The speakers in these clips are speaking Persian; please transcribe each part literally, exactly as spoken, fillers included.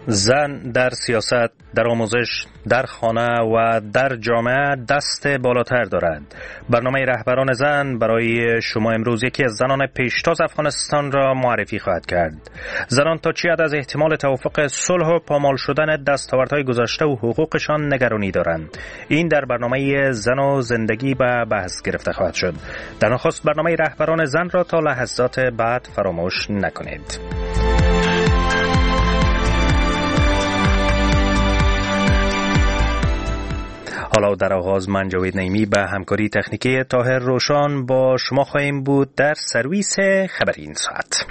زن در سیاست، در آموزش، در خانه و در جامعه دست بالاتر دارد. برنامه رهبران زن برای شما امروز یکی از زنان پیشتاز افغانستان را معرفی خواهد کرد. زنان تا چی حد از احتمال توافق صلح و پامال شدن دستاوردهای گذشته و حقوقشان نگرانی دارند. این در برنامه زن و زندگی به بحث گرفته خواهد شد. در نخست برنامه رهبران زن را تا لحظات بعد فراموش نکنید. حالا در آغاز من جاوید نعیمی به همکاری تکنیکی طاهر روشان با شما خواهیم بود در سرویس خبری این ساعت.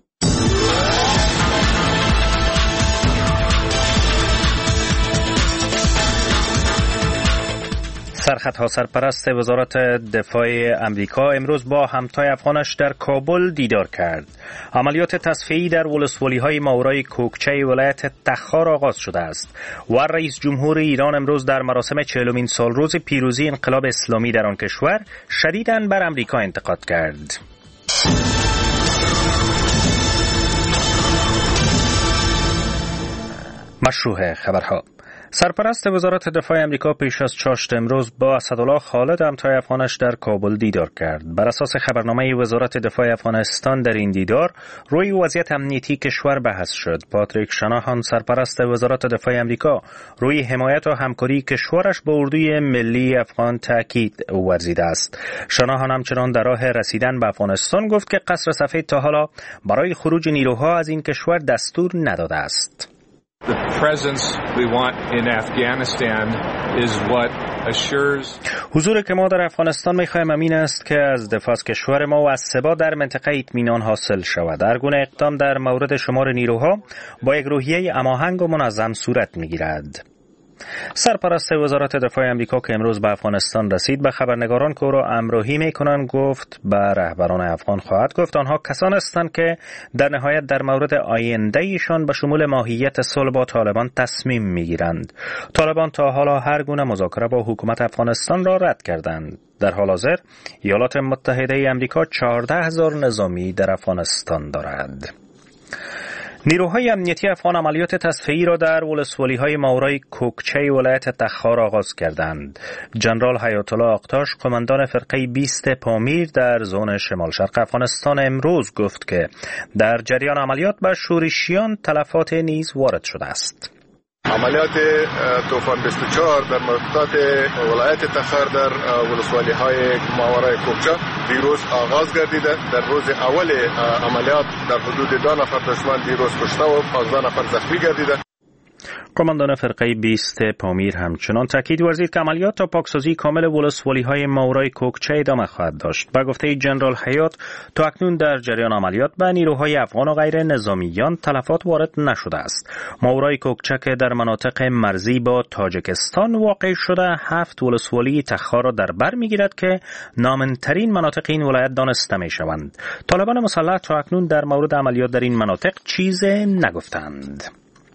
سرخط سرپرست وزارت دفاع امریکا امروز با همتای افغانش در کابل دیدار کرد. عملیات تصفیه‌ای در ولسوالی‌های ماورای کوکچه ولایت تخار آغاز شده است و رئیس جمهور ایران امروز در مراسم چهلمین سالروز پیروزی انقلاب اسلامی در آن کشور شدیداً بر امریکا انتقاد کرد. مشروع خبرها. سرپرست وزارت دفاع امریکا پیش از چاشت امروز با اسدالله خالد همتای افغانش در کابل دیدار کرد. بر اساس خبرنامه وزارت دفاع افغانستان در این دیدار روی وضعیت امنیتی کشور بحث شد. پاتریک شناهان سرپرست وزارت دفاع امریکا روی حمایت و همکاری کشورش با اردوی ملی افغان تاکید ورزیده است. شناهان همچنان در راه رسیدن به افغانستان گفت که قصر سفید تا حالا برای خروج نیروها از این کشور دستور نداده است. The presence we want in Afghanistan is what assures حضوری که ما در افغانستان می‌خواهیم امین است که از دفاع از کشور ما و از ثبات در منطقه اطمینان حاصل شود. هر گونه اقدام در مورد شمار نیروها با یک روحیه هماهنگ و منظم صورت می‌گیرد. سرپرست وزارت دفاع امریکا که امروز به افغانستان رسید به خبرنگاران که او را همراهی می‌کنند گفت به رهبران افغان خواهد گفت آنها کسان هستند که در نهایت در مورد آینده ایشان به شمول ماهیت صلح با طالبان تصمیم می‌گیرند. طالبان تا حالا هر گونه مذاکره با حکومت افغانستان را رد کردند. در حال حاضر ایالات متحده امریکا چهارده هزار نظامی در افغانستان دارد. نیروهای امنیتی افغان عملیات تصفیه‌ای را در ولسوالی‌های ماورای کوکچه ولایت تخار آغاز کردند. جنرال حیات الله آقتاش قماندان فرقه بیست پامیر در زون شمال شرق افغانستان امروز گفت که در جریان عملیات به شورشیان تلفات نیز وارد شده است. عملیات طوفان بیست و چهار در منطقه ولایت تخار در ولسوالی‌های ماورای کوکچه دیروز آغاز گردیده. در روز اول عملیات در حدود دو نفر دشمن دیروز کشته و پانزده نفر زخمی گردیده. قماندان فرقه بیست پامیر همچنان تاکید ورزید که عملیات تا پاکسازی کامل ولسوالی‌های ماورای کوکچه ادامه خواهد داشت. با گفته جنرال حیات تا اکنون در جریان عملیات به نیروهای افغان و غیر نظامیان تلفات وارد نشده است. ماورای کوکچه که در مناطق مرزی با تاجیکستان واقع شده هفت ولسوالی تخار را در بر می‌گیرد که نامن‌ترین مناطق این ولایت دانسته می‌شوند. طالبان مسلح تا اکنون در مورد عملیات در این مناطق چیز نگفتند.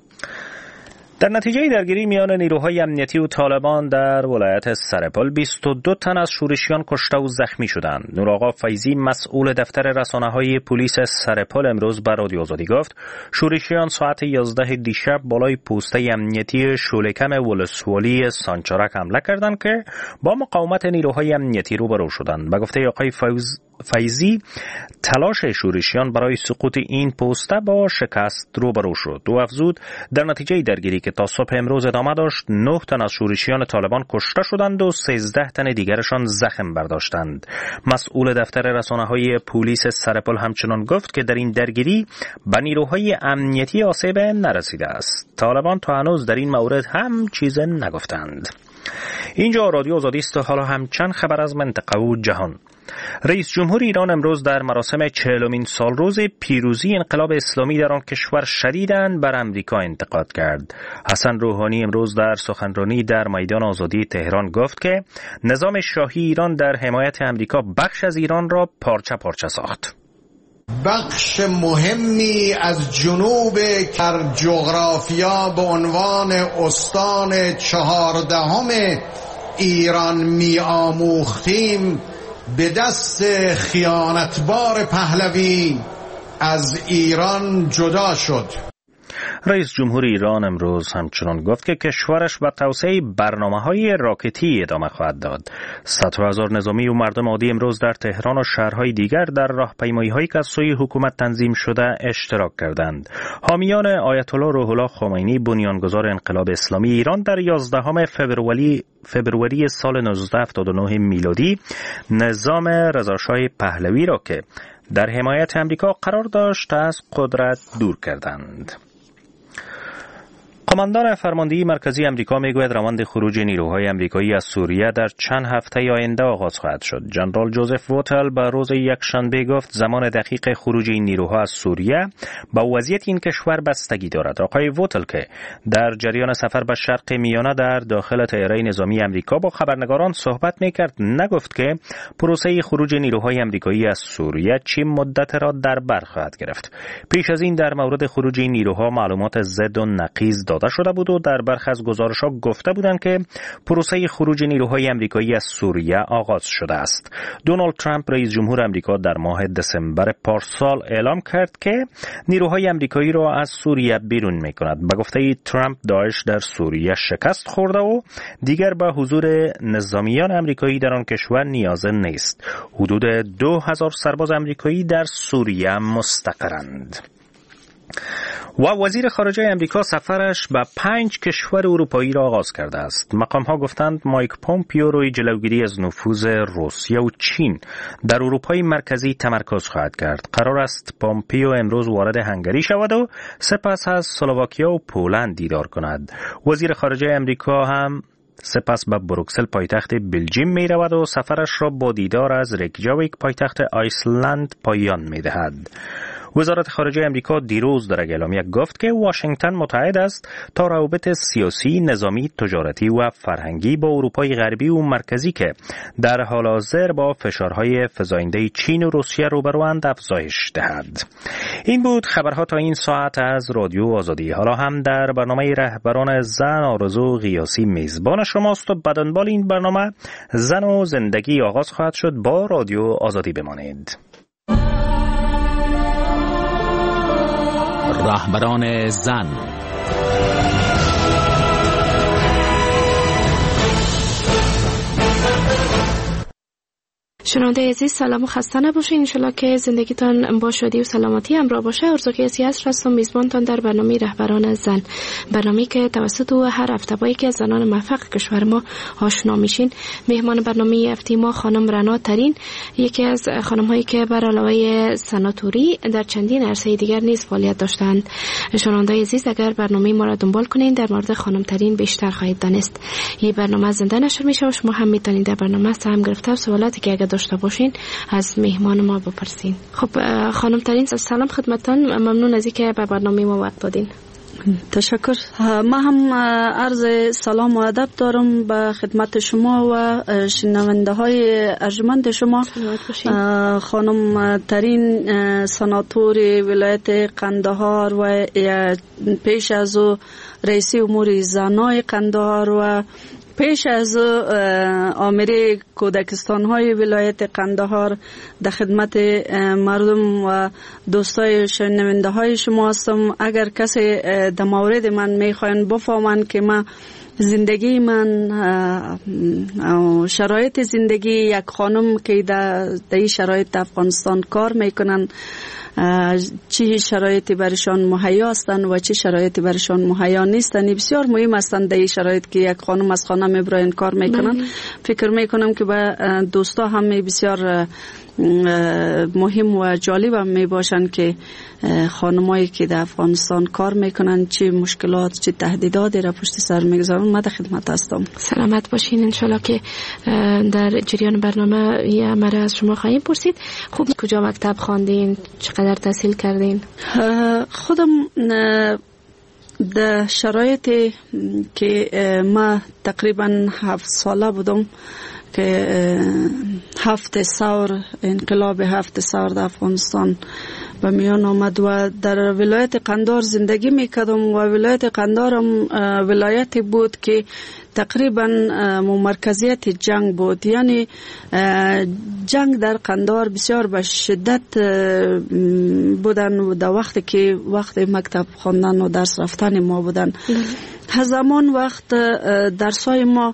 در نتیجه درگیری میان نیروهای امنیتی و طالبان در ولایت سرپل بیست و دو تن از شورشیان کشته و زخمی شدند. نورآقا فیضی مسئول دفتر رسانه‌های پلیس سرپل امروز به رادیو آزادی گفت شورشیان ساعت یازده دیشب بالای پوسته امنیتی شولکم ولسوالی سانچارک حمله کردند که با مقاومت نیروهای امنیتی روبرو شدند. به گفته آقای فیض فیضی تلاش شورشیان برای سقوط این پوسته با شکست روبرو شد. او افزود در نتیجه درگیری که تا صبح امروز ادامه داشت نه تن از شورشیان طالبان کشته شدند و سیزده تن دیگرشان زخم برداشتند. مسئول دفتر رسانه‌های پلیس سرپل همچنان گفت که در این درگیری به نیروهای امنیتی آسیب نرسیده است. طالبان تا هنوز در این مورد هم چیز نگفتند. اینجا رادیو آزادی است و حالا هم چند خبر از منطقه و جهان. رئیس جمهور ایران امروز در مراسم چهلمین سالروز پیروزی انقلاب اسلامی در آن کشور شدیداً بر امریکا انتقاد کرد. حسن روحانی امروز در سخنرانی در میدان آزادی تهران گفت که نظام شاهی ایران در حمایت امریکا بخش از ایران را پارچه پارچه ساخت. بخش مهمی از جنوب در جغرافیا به عنوان استان چهاردهم ایران می آموختیم به دست خیانتبار پهلوی از ایران جدا شد. رئیس جمهور ایران امروز همچنان گفت که کشورش به توسعه برنامه‌های راکتی ادامه خواهد داد. صد هزار نظامی و مردم عادی امروز در تهران و شهرهای دیگر در راهپیمایی‌هایی که از سوی حکومت تنظیم شده اشتراک کردند. حامیان آیت الله روح الله خمینی بنیانگذار انقلاب اسلامی ایران در یازدهم فوریه فوریه سال نوزده هفتاد و نه میلادی نظام رضاشاه پهلوی را که در حمایت امریکا قرار داشت از قدرت دور کردند. قماندان فرماندهی مرکزی امریکا میگوید روند خروج نیروهای امریکایی از سوریه در چند هفته آینده آغاز خواهد شد. جنرال جوزف ووتل به روز یکشنبه گفت زمان دقیق خروج این نیروها از سوریه با وضعیت این کشور بستگی دارد. آقای ووتل که در جریان سفر به شرق میانه در داخل طیاره نظامی امریکا با خبرنگاران صحبت میکرد، نگفت که پروسه خروج نیروهای امریکایی از سوریه چه مدت را در بر خواهد گرفت. پیش از این در مورد خروج این نیروها معلومات ضد و نقیض داده شده بود و در برخی از گزارش‌ها گفته بودند که پروسه خروج نیروهای امریکایی از سوریه آغاز شده است. دونالد ترامپ رئیس جمهور امریکا در ماه دسامبر پارسال اعلام کرد که نیروهای امریکایی را از سوریه بیرون می‌کند. به گفته ترامپ داعش در سوریه شکست خورده و دیگر به حضور نظامیان امریکایی در آن کشور نیازه نیست. حدود دو هزار سرباز امریکایی در سوریه مستقرند. و وزیر خارجه امریکا سفرش به پنج کشور اروپایی را آغاز کرده است. مقام‌ها گفتند مایک پومپیو روی جلوگیری از نفوذ روسیه و چین در اروپای مرکزی تمرکز خواهد کرد. قرار است پومپیو امروز وارد هنگری شود و سپس از اسلواکیا و پولند دیدار کند. وزیر خارجه امریکا هم سپس به بروکسل پایتخت بلژیم می رود و سفرش را با دیدار از ریکیاویک پایتخت آیسلند پایان می دهد. وزارت خارجه امریکا دیروز در اعلامیه گفت که واشنگتن متعهد است تا روابط سیاسی، نظامی، تجارتی و فرهنگی با اروپای غربی و مرکزی که در حال حاضر با فشارهای فزاینده چین و روسیه روبروند افزایش دهد. این بود خبرها تا این ساعت از رادیو آزادی. حالا هم در برنامه رهبران زن آرزو غیاسی میزبان شماست و به دنبال این برنامه زن و زندگی آغاز خواهد شد. با رادیو آزادی بمانید. رهبران زن. شنونده عزیز سلام و خسته نباشید. انشالله که زندگیتان با شادی و سلامتی همراه باشه. ارزوی سیاست هستم میزبانتان در برنامه رهبران زن، برنامه‌ای که توسط هر هفته با یکی از زنان موفق کشور ما آشنا میشین. مهمان برنامه هفته ما خانم رنا ترین، یکی از خانم‌هایی که بر علاوه سناتوری در چندین عرصه دیگر نیز فعالیت داشتند. شنونده عزیز اگر برنامه ما را دنبال کنین در مورد خانم ترین بیشتر خواهید دانست. این برنامه زنده نشر میشه و شما هم میتونید در برنامه سهم گرفته سوالاتی که اگر داشته باشین از مهمان ما بپرسین. خب خانم ترین سلام خدمتتان، ممنون از اینکه به برنامه ما وقت دادین. تشکر. ما هم عرض سلام و ادب دارم به خدمت شما و شنونده های ارجمند شما. خانم ترین سناتور ولایت قندهار و پیش از او رئیس امور زنای قندهار و پیش از آمری کودکستان های ولایت قندهار در خدمت مردم و دوستای شنونده های شما هستم. اگر کسی در مورد من میخواین بفهمن که من زندگی من شرایط زندگی یک خانم که در این شرایط افغانستان کار میکنن چه شرایطی برشان مهیا هستند و چه شرایطی برشان مهیا نیستند بسیار مهم هستند. در این شرایط که یک خانم از خانه میبراین کار میکنن، فکر میکنم که به دوستا هم بسیار مهم و جالب هم می باشن که خانمایی که در افغانستان کار میکنن چه مشکلات چه تهدیداتی را پشت سر میگذارن. من در خدمت هستم. سلامت باشین. انشالله که در جریان برنامه یه مرا از شما خواهیم پرسید. خوب کجا مکتب خواندین؟ چقدر تحصیل کردین؟ خودم در شرایطی که ما تقریبا هفت ساله بودم که هفت ثور انقلاب هفت ثور در افغانستان به میان آمد و در ولایت قندار زندگی میکردم و ولایت قندار هم ولایتی بود که تقریبا مرکزیت جنگ بود. یعنی جنگ در قندار بسیار به شدت بودن و در وقتی که وقت مکتب خواندن و درس رفتن ما بودن. زمان وقت درسای ما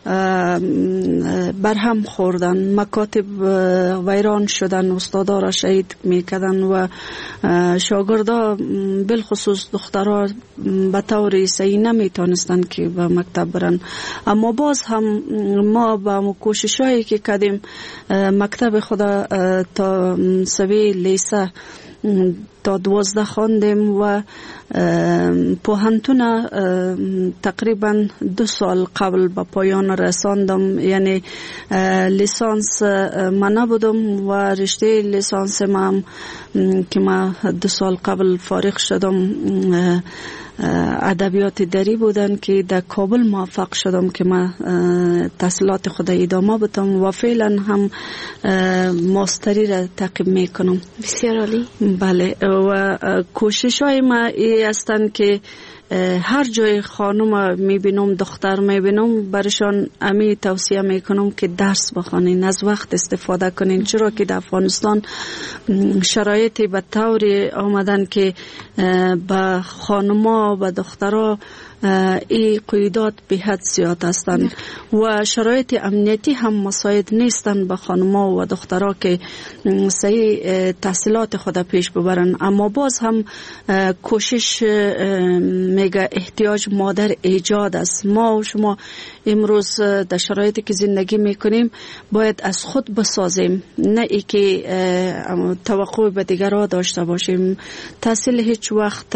برهم خوردن، مکاتب ویران شدن، استادا را شهید میکردن و شاگردا بالخصوص دخترها به طور صحیح نمیتونستن که به مکتب برن. اما باز هم ما با کوششایی که کردیم مکتب خدا تا سوی لیسه تا دوازده خواندیم و پوهنتون تقریبا دو سال قبل به پایان رساندم. یعنی لیسانس من نبودم و رشته لیسانس ما که ما دو سال قبل فارغ شدم ادبیات دری بودن که در کابل موفق شدم که ما تحصیلات خود ادامه بدم و فعلا هم ماستری را تعقیب میکنم. بسیار عالی. بله و کوشش های ما ای هستند که هر جای خانم میبینم دختر میبینم برشان امی توصیه میکنم که درس بخونین، از وقت استفاده کنین، چرا که در افغانستان شرایطی به طوری آمدن که به خانما و دخترها ای قیودات به حد زیاد هستند و شرایط امنیتی هم مساعد نیستن به خانما و دخترها که صحیح تحصیلات خود پیش ببرن. اما باز هم کوشش میگه احتیاج مادر ایجاد است. ما و شما امروز در شرایطی که زندگی میکنیم باید از خود بسازیم، نه ای که توقع به دیگرها داشته باشیم. تحصیل هیچ وقت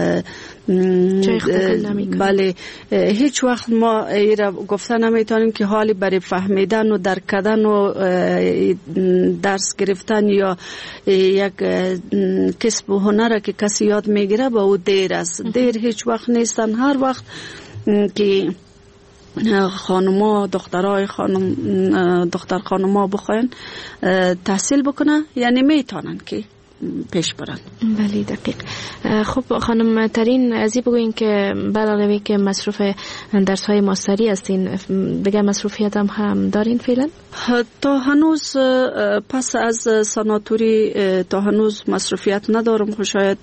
بله هیچ وقت ما ایرا گفته نمیتونیم که حالی برای فهمیدن و درک کردن و درس گرفتن یا یک کسب و هنر که کسی یاد میگیره با او دیر است. دیر هیچ وقت نیستن. هر وقت که خانما دخترای خانم دختر خانما بخواین تحصیل بکنه یعنی میتونن که پیش برن. بله دقیق. خب خانم ترین ازی بگوین که علاوه که مصروف درس های ماستری هستین دیگه مصروفیت هم هم دارین فعلا؟ تا هنوز پس از ساناتوری تا هنوز مصروفیت ندارم. شاید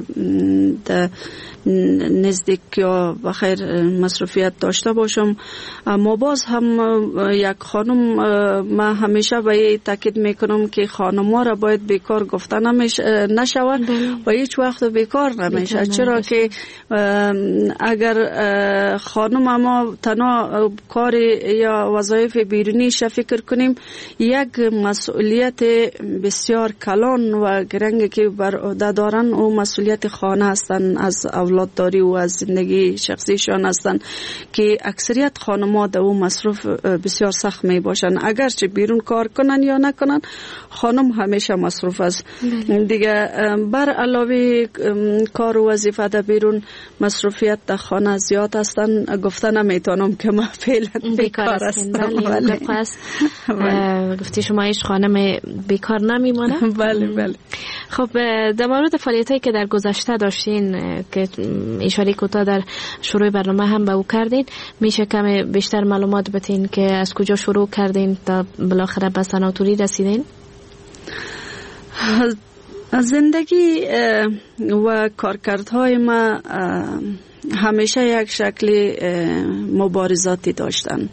نزدیک یا بخیر مصروفیت داشته باشم. اما باز هم یک خانم ما همیشه به تاکید میکنم که خانم‌ها را باید بیکار گفته نشود و هیچ وقت بیکار نمیشه، چرا که اگر خانم ما تنها کار یا وظایف بیرونیش فکر کنیم یک مسئولیت بسیار کلان و گرنگی که بر عهده دارن او مسئولیت خانه هستن، از اولادداری و از زندگی شخصیشان هستن که اکثریت خانم‌ها در او مصروف بسیار سخت می باشن. اگرچه بیرون کار کنن یا نکنن خانم همیشه مصروف است دیگه. بر علاوه کار و وظیفه در بیرون مصروفیت در خانه زیاد هستن. گفته نمیتونم که ما فعلا بیکار هستم. بله پس گفتی شما هیچ خانم بیکار نمیمونه. بله بله. خب در مورد فعالیتایی که در گذشته داشتین که اشاره کوتاه در شروع برنامه هم به او کردین، میشه کم بیشتر معلومات بدین که از کجا شروع کردین تا بالاخره به سناتوری رسیدین؟ زندگی و کارکردهای ما همیشه یک شکل مبارزاتی داشتن.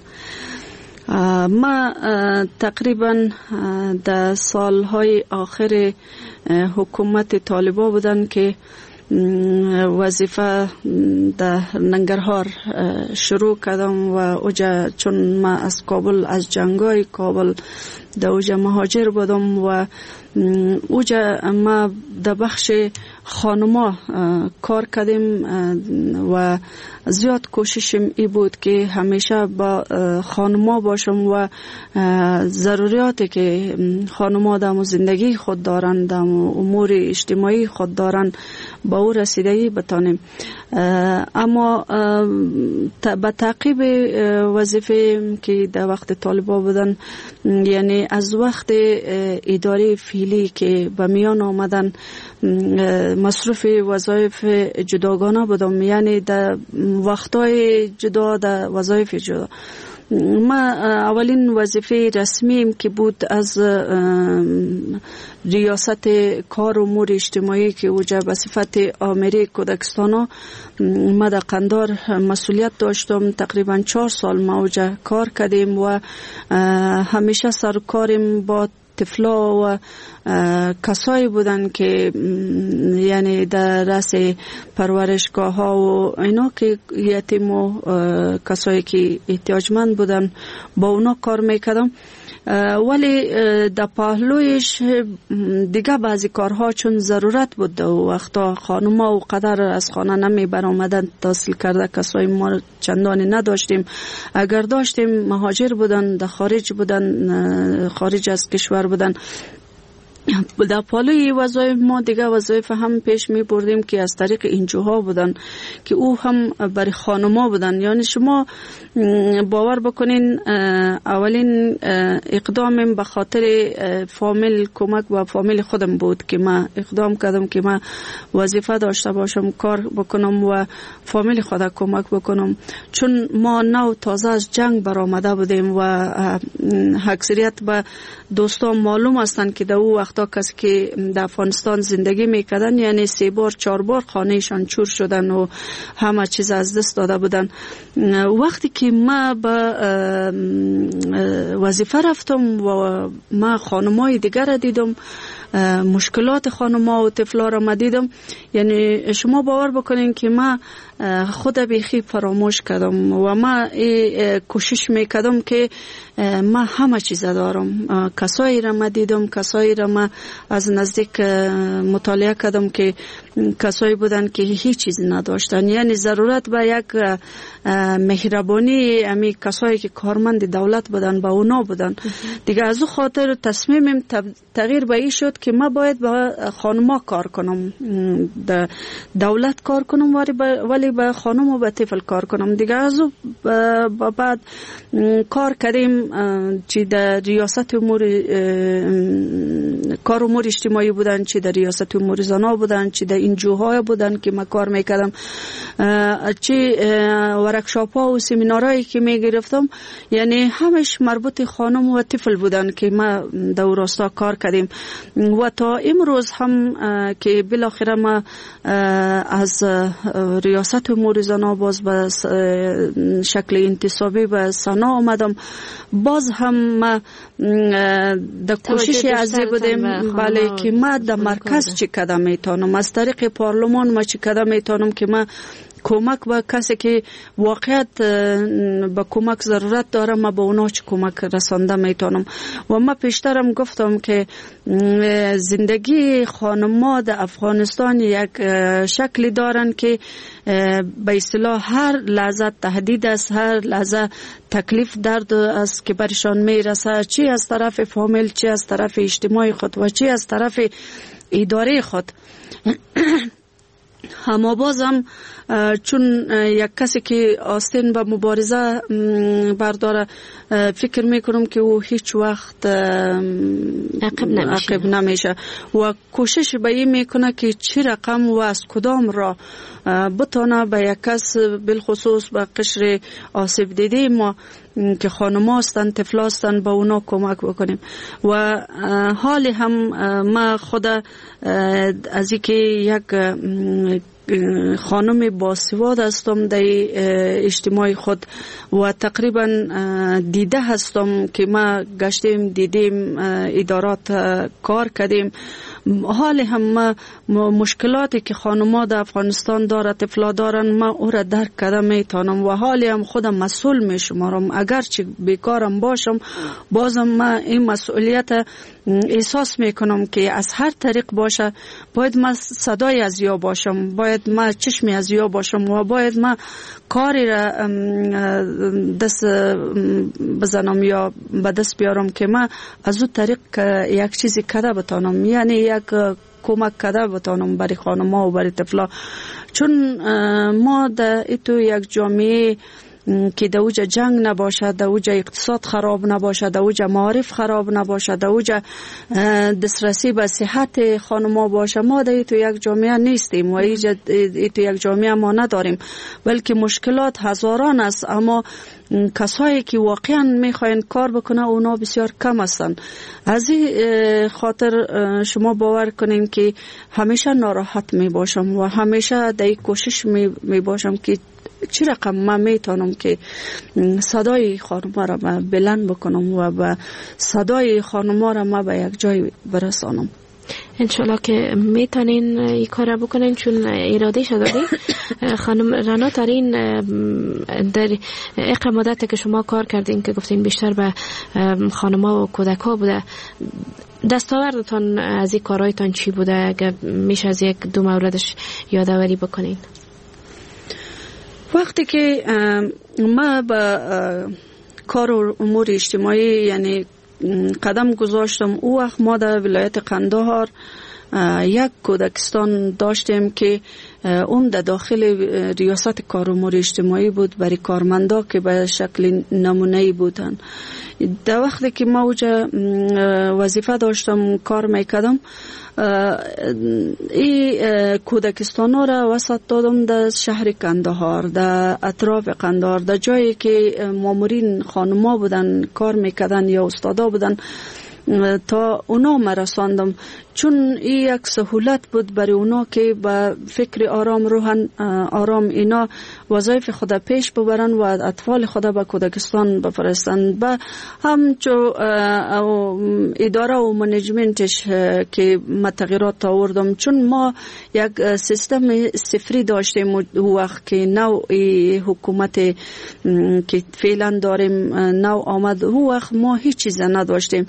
ما تقریبا در سالهای آخر حکومت طالبا بودن که وظیفه در ننگرهار شروع کردم و اوجا چون ما از کابل از جنگای کابل در اوجا مهاجر بودم و اوجا ما در بخش خانما کار کردیم و زیاد کوششم ای بود که همیشه با خانما باشم و ضروریاتی که خانما در زندگی خود دارن، در امور اجتماعی خود دارن با او رسیدگی بتانیم. اما به تعقیب وظیفه که در وقت طالبا بودن، یعنی از وقت اداره فعلی که به میان آمدن مصروف وظایف جداگانه بودم، یعنی در وقتای جدا در وظایف جدا. ما اولین وظیفه رسمیم که بود از ریاست کار امور اجتماعی که اوجا به صفت آمری کودکستان ما در قندار مسئولیت داشتم. تقریبا چهار سال ما اوجا کار کردیم و همیشه سرکاریم با طفلا و کسایی بودن که یعنی در رأس پرورشگاه ها و اینا که یتیم و کسایی که احتیاجمند بودن با اونا کار میکردم. ولی در پهلویش دیگه بعضی کارها چون ضرورت بود و وقتا خانوما و قدر از خانه نمی برآمدن تحصیل کرده کسای ما چندانی نداشتیم. اگر داشتیم مهاجر بودن، در خارج بودن، خارج از کشور بودن. در پالوی وظایف ما دیگه وظایف هم پیش می بردیم که از طریق انجوها بودن که او هم برای خانما بودن. یعنی شما باور بکنین اولین اقدامم به خاطر فامیل کمک با فامیل خودم بود که ما اقدام کردم که ما وظیفه داشته باشم، کار بکنم و فامیل خودم کمک بکنم. چون ما نو تازه از جنگ برآمده بودیم و اکثریت به دوستان معلوم هستند که در او وقتا کسی که در افغانستان زندگی میکردن یعنی سه بار چهار بار خانهشان چور شدن و همه چیز از دست داده بودن. وقتی که ما به وظیفه رفتم و ما خانمای دیگر را دیدم، مشکلات خانم‌ها و طفلا را ما دیدم، یعنی شما باور بکنین که ما خود بیخی فراموش کردم و ما کوشش میکردم که ما همه چیز دارم. کسایی را ما دیدم، کسایی را ما از نزدیک مطالعه کردم که کسایی بودن که هیچ چیز نداشتن. یعنی ضرورت به یک مهربانی امی کسایی که کارمند دولت بودن با اونا بودن دیگه. از او خاطر تصمیمم تغییر به این شد که ما باید با خانما کار کنم، دولت کار کنم ولی با خانم و با طفل کار کنم دیگه. از او بعد کار کردیم چی در ریاست امور کار امور اجتماعی بودن، چی در ریاست امور زنا بودن، چی در انجوهای بودن که ما کار میکردم، چی ورکشاپ ها و سمینارهایی که میگرفتم، یعنی همش مربوط خانم و طفل بودن که ما در راستا کار کردیم. و تا امروز هم که بالاخره ما از ریاست امور زنا باز به شکل انتصابی به سنا آمدم، باز هم ما در کوشش ازی بودیم بله که ما در مرکز چی کده میتونم، از طریق پارلمان ما چی کده میتونم که ما کمک به کسی که واقعیت به کمک ضرورت داره ما به اونا چی کمک رسانده میتونم. و ما پیشترم گفتم که زندگی خانم‌ها در افغانستان یک شکلی دارن که به اصطلاح هر لحظه تهدید است، هر لحظه تکلیف درد است که برشان میرسه، چی از طرف فامیل، چی از طرف اجتماعی خود و چی از طرف اداره خود. اما بازم چون یک کسی که آستین به مبارزه برداره فکر میکنم که او هیچ وقت عقب نمیشه. عقب نمیشه و کوشش به این میکنه که چی رقم و از کدام را بتانه به یک کس بالخصوص به قشر آسیب دیده ما که خانم هستند، طفل هستند، با اونا کمک بکنیم. و حالی هم ما خود از اینکه یک خانم باسواد هستم در اجتماع خود و تقریبا دیده هستم که ما گشتیم دیدیم ادارات کار کردیم. حالی هم ما مشکلاتی که خانم‌ها در افغانستان داره، طفلا دارن، ما او را درک کرده میتونم و حالی هم خودم مسئول میشمارم. اگرچه بیکارم باشم بازم ما این مسئولیت احساس میکنم که از هر طریق باشه باید ما صدای از یا باشم، باید ما چشمی از یا باشم و باید ما کاری را دست بزنم یا به دست بیارم که ما از اون طریق یک چیزی کده بتانم، یعنی یک کمک کده بتانم برای خانم‌ها و برای طفلا. چون ما در ایتو یک جامعه که در اوجا جنگ نباشد، در اوجا اقتصاد خراب نباشد، در اوجا معارف خراب نباشد، در اوجا دسترسی به صحت خانما باشه. ما در تو یک جامعه نیستیم و ایجا تو یک جامعه ما نداریم، بلکه مشکلات هزاران است، اما کسایی که واقعا میخواین کار بکنه اونا بسیار کم هستند. از این خاطر شما باور کنین که همیشه ناراحت می باشم و همیشه در کوشش می باشم که چی رقم من میتونم که صدای خانما را بلند بکنم و به صدای خانما را ما به یک جای برسانم. انشالله که میتونین این کار بکنین، چون اراده شده. خانم رنا ترین در اقل مدت که شما کار کردین که گفتین بیشتر به خانما و کودک ها بوده، دستاوردتان از این کارهایتان چی بوده؟ اگر میشه از یک دو موردش یادآوری بکنین. وقتی که ما به کار امور اجتماعی یعنی قدم گذاشتم، او وقت ما در ولایت قندهار یک کودکستان داشتیم که اون در داخل ریاست کار امور اجتماعی بود برای کارمندا که به شکل نمونه‌ای بودن. در وقتی که ما اوجا وظیفه داشتم کار میکردم، این کودکستان ها را وسط دادم در شهر قندهار، در اطراف قندهار، در جایی که مامورین خانما بودن کار میکردن یا استادا بودن، تا اونا مرساندم، چون این یک سهولت بود برای اونا که با فکر آرام روحن آرام اینا وظایف خود پیش ببرن و اطفال خود به کودکستان بفرستن. با همچو اداره و منیجمنتش که ما تغییرات آوردم، چون ما یک سیستم صفری داشتیم او وقت که نوع حکومت که فعلا داریم نوع آمد، او وقت ما هیچ چیز نداشتیم.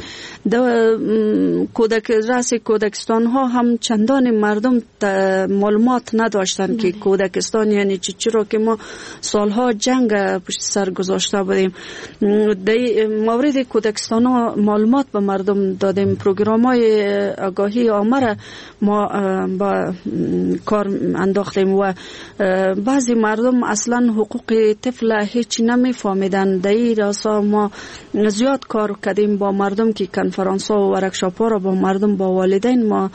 کودک رأس کودکستان ها هم چندان مردم معلومات نداشتن که کودکستان یعنی چی، چرا که ما سالها جنگ پشت سر گذاشته بودیم. در مورد کودکستان ها معلومات به مردم دادیم، پروگرام های آگاهی عامه ما با کار انداختیم و بعضی مردم اصلا حقوق طفل هیچ نمی فهمیدن. در این راستا ما زیاد کار کردیم با مردم که کنفرانس ها و ورکشاپ ها را با مردم با والدین ما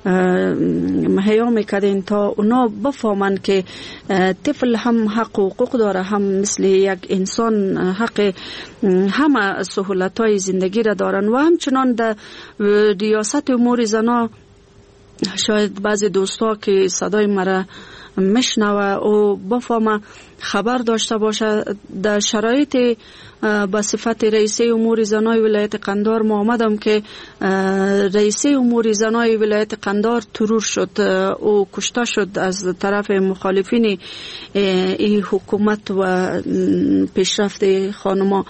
مهیا میکردیم تا اونا بفهمن که طفل هم حق و حقوق داره، هم مثل یک انسان حق همه سهولت های زندگی را دارن. و همچنان در ریاست امور زنا شاید بعضی دوستا که صدای مرا مشنوه و بفهمه خبر داشته باشه، در شرایط با صفت رئیس امور زنای ولایت قندهار ما آمدم که رئیس امور زنای ولایت قندهار ترور شد و کشته شد از طرف مخالفین این حکومت و پیشرفت خانما.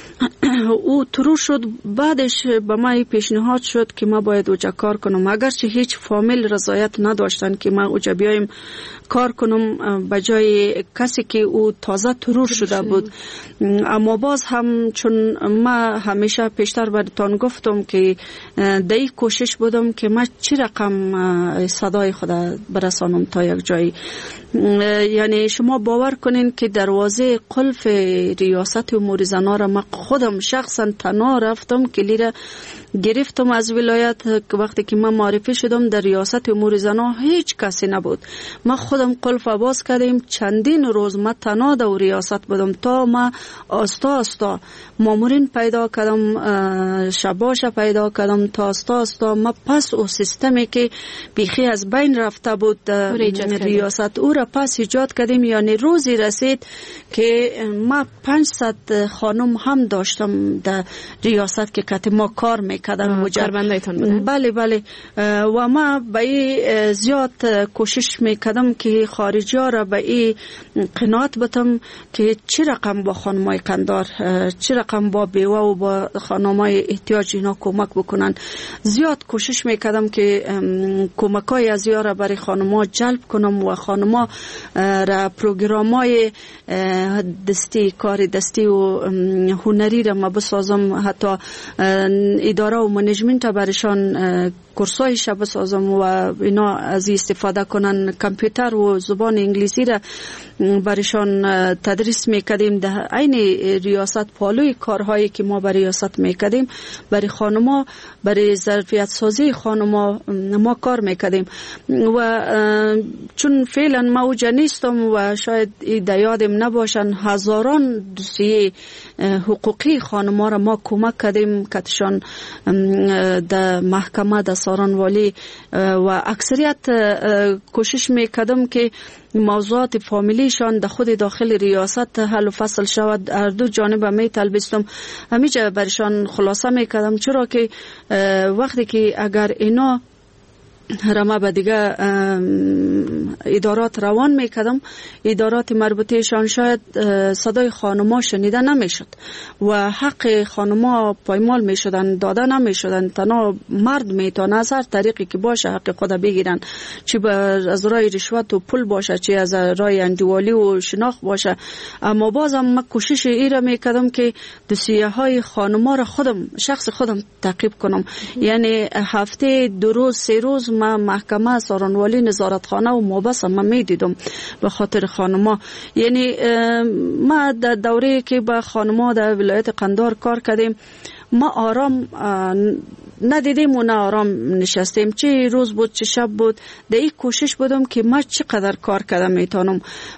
او ترور شد. بعدش به ما پیشنهاد شد که ما باید اوجا کار کنم، اگرچه هیچ فامیل رضایت نداشتن که ما اوجا بیایم کار کنم به جای کسی که او تازه ترور شده بود. اما باز هم چون ما همیشه پیشتر براتون گفتم که در این کوشش بودم که ما چی رقم صدای خود برسانم تا یک جایی. یعنی شما باور کنین که دروازه قلف ریاست امور زنا را ما خودم شخصا تنها رفتم کلی را گرفتم از ولایت. وقتی که من معرفی شدم در ریاست امور زنا هیچ کسی نبود، ما خودم قلف باز کردیم. چندین روز ما تنها در ریاست بودم تا ما آستا آستا مامورین پیدا کردم، شباش پیدا کردم، تا آستا آستا ما پس او سیستمی که بیخی از بین رفته بود در ریاست او را پس ایجاد کردیم. یعنی روزی رسید که ما پانصد خانم هم داشتم در ریاست که کتی ما کار میکردن کارمندایتان بودن. بله بله. و ما به این زیاد کوشش میکردم که خارجی ها را به این قناعت بتم که چی رقم با خانمای قندهار، چی رقم با بیوه و با خانمای احتیاج اینا کمک بکنن. زیاد کوشش میکردم که کمکای از یا را برای خانما جلب کنم و خانما را پروگرام‌های دستی، کار دستی و هنری را ما بسازم، حتی اداره و منیجمنت برشان کورسای شب بسازم و اینا از استفاده کنن. کامپیوتر و زبان انگلیسی را برشان تدریس میکردیم. در عین ریاست پالوی کارهایی که ما برای ریاست میکردیم برای خانما، برای ظرفیت سازی خانما ما کار میکردیم. و چون فعلا ما اوجا نیستم و شاید در یادم نباشن، هزاران دوسیه حقوقی خانما را ما کمک کردیم کتشان در محکمه، در سارانوالی، و اکثریت کوشش میکردم که موضوعات فامیلیشان در خود داخل ریاست حل و فصل شود. هر دو جانب می تلبستم، همیشه برشان خلاصه میکردم، چرا که وقتی که اگر اینا رما به دیگه ادارات روان میکردم، ادارات مربوطه شان شاید صدای خانما شنیده نمیشد و حق خانما پایمال میشدن، داده نمیشدن. تنها مرد میتونه از هر طریقی که باشه حق خود بگیرن، چی از رای رشوت و پول باشه، چی از رای انډیوالي و شناخت باشه. اما بازم من کوشش ای را میکردم که دوسیه های خانما را خودم شخص خودم تعقیب کنم. یعنی هفته دو روز سه روز ما محکمه، سارانوالی، نظارتخانه و مابس ما میدیدم به خاطر خانما. یعنی ما در دوره که با خانما در ولایت قندهار کار کردیم، ما آرام ندیدیم و نه آرام نشستیم. چه روز بود چه شب بود، در این کوشش بودم که ما چقدر کار کردم میتونم.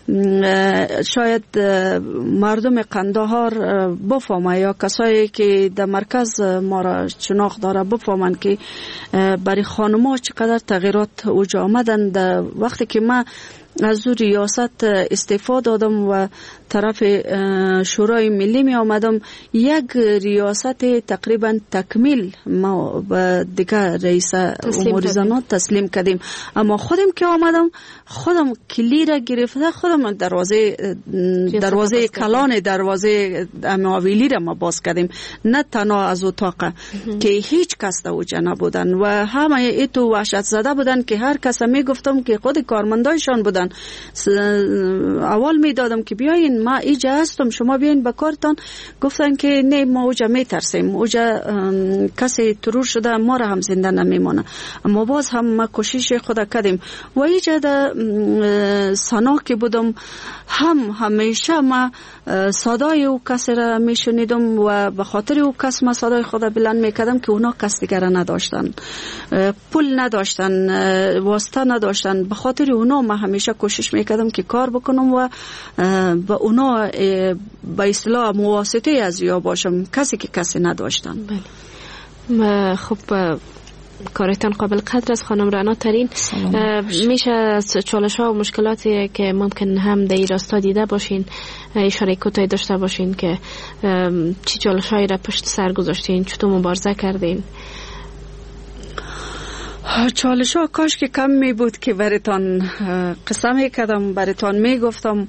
شاید مردم قندهار بفهمه یا کسایی که در مرکز ما را شناخت داره بفهمن که برای خانما چقدر تغییرات اوج آمدن. در وقتی که ما از ریاست استعفا دادم و طرف شورای ملی می آمدم، یک ریاست تقریبا تکمیل ما به دیگه رئیس امور زنان تسلیم کردیم. اما خودم که آمدم، خودم کلی را گرفته، خودم دروازه دروازه کلان دروازه اماویلی را ما باز کردیم، نه تنها از اتاق که هیچ کس در اوجا نبودن و همه ایتو وحشت زده بودن که هر کس می گفتم که خود کارمندایشان بودن. اول می دادم که بیاین ما ایجا هستم، شما بیاین به کارتان. گفتن که نه، ما اوجا می ترسیم، اوجا کسی ترور شده ما را هم زنده نمیمانه. اما باز هم ما کوشش خود کردیم و ایجا در سنا که بودم هم همیشه ما صدای او کسی را می شنیدم و به خاطر او کس ما صدای خود بلند می کردم که اونا کس دیگر را نداشتن، پول نداشتن، واسطه نداشتن. به خاطر اونا ما همیشه کوشش می کردم که کار بکنم و به اونا به اصطلاح مواسطه از یا باشم، کسی که کسی نداشتن. بله. خب کارتان قابل قدر از خانم رعنا ترین. میشه از چالش ها و مشکلاتی که ممکن هم در این راستا دیده باشین اشاره کوتاهی داشته باشین که چی چالش هایی را پشت سر گذاشتین، چطور مبارزه کردین؟ چالش ها کاش که کم می بود که براتان قصه می کردم، براتان می گفتم.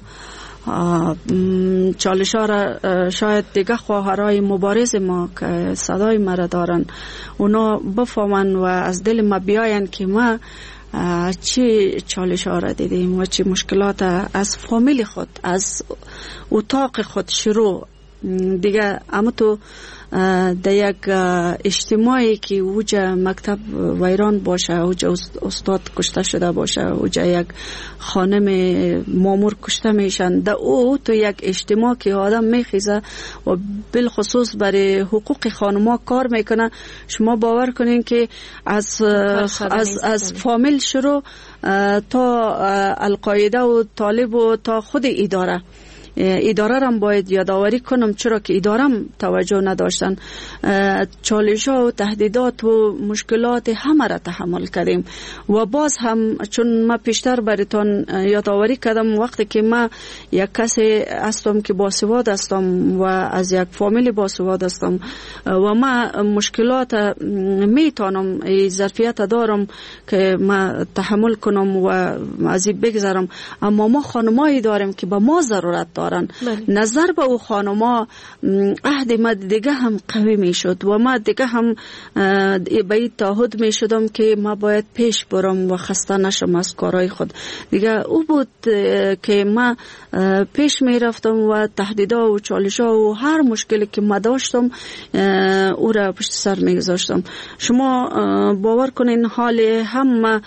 چالش ها را شاید دیگه خواهرای مبارز ما که صدای مرا دارن اونا بفهمن و از دل ما بیاین که ما چی چالش ها را دیدیم و چی مشکلات از فامیل خود، از اتاق خود شروع. دیگه اما تو در یک اجتماعی که اوجا مکتب ویران باشه، اوجا استاد کشته شده باشه، اوجا یک خانم مامور کشته میشن، در او تو یک اجتماع که آدم میخیزه و بالخصوص برای حقوق خانما کار میکنه، شما باور کنین که از از از فامیل شروع تا القاعده و طالب و تا خود اداره اداره هم باید یادآوری کنم، چرا که اداره هم توجه نداشتن. چالش ها و تهدیدات و مشکلات همه را تحمل کردیم و باز هم چون ما پیشتر براتون یادآوری کردم وقتی که ما یک کسی هستم که باسواد هستم و از یک فامیل باسواد هستم و ما مشکلات میتونم، ظرفیت دارم که ما تحمل کنم و از این بگذرم، اما ما خانمایی داریم که با ما ضرورت دارم دارن. نظر به او خانما عهد ما دیگه هم قوی می شد و ما دیگه هم به این تعهد می شدم که ما باید پیش برم و خسته نشم از کارهای خود. دیگه او بود که ما پیش می رفتم و تهدیدها و چالشها و هر مشکلی که ما داشتم او را پشت سر می گذاشتم. شما باور کنین حال هم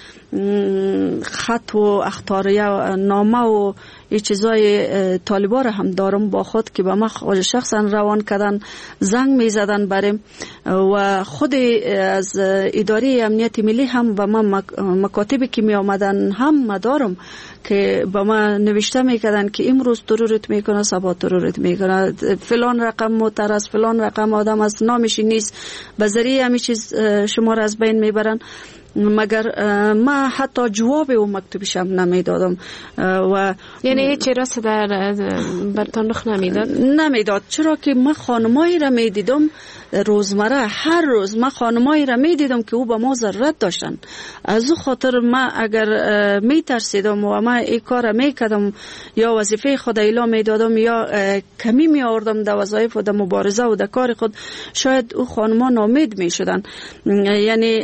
خط و اختاریه و نامه و یه چیزای طالبا را هم دارم با خود که به ما خود شخصا روان کردن، زنگ می زدن بریم و خود از اداره امنیت ملی هم به ما مکاتبی که می آمدن هم ما دارم که به ما نوشته می کردن که امروز ترورت می کنه، صبح ترورت می کنه، فلان رقم موتر است، فلان رقم آدم است، نامش نیست، به ذریعه همین چیز شما را از بین می برن. مگر ما حتی جواب او مکتوبش هم نمیدادم و یعنی هیچ راست در برتان رخ نمیداد نمیداد چرا که ما خانمایی را میدیدم روزمره، هر روز ما خانمایی را میدیدم که او با ما ضرورت داشتن. از او خاطر ما اگر میترسیدم و ما این کار را میکردم یا وظیفه خود اعلام میدادم یا کمی میآوردم در وظایف و در مبارزه و در کار خود، شاید او خانما ناامید میشدن. یعنی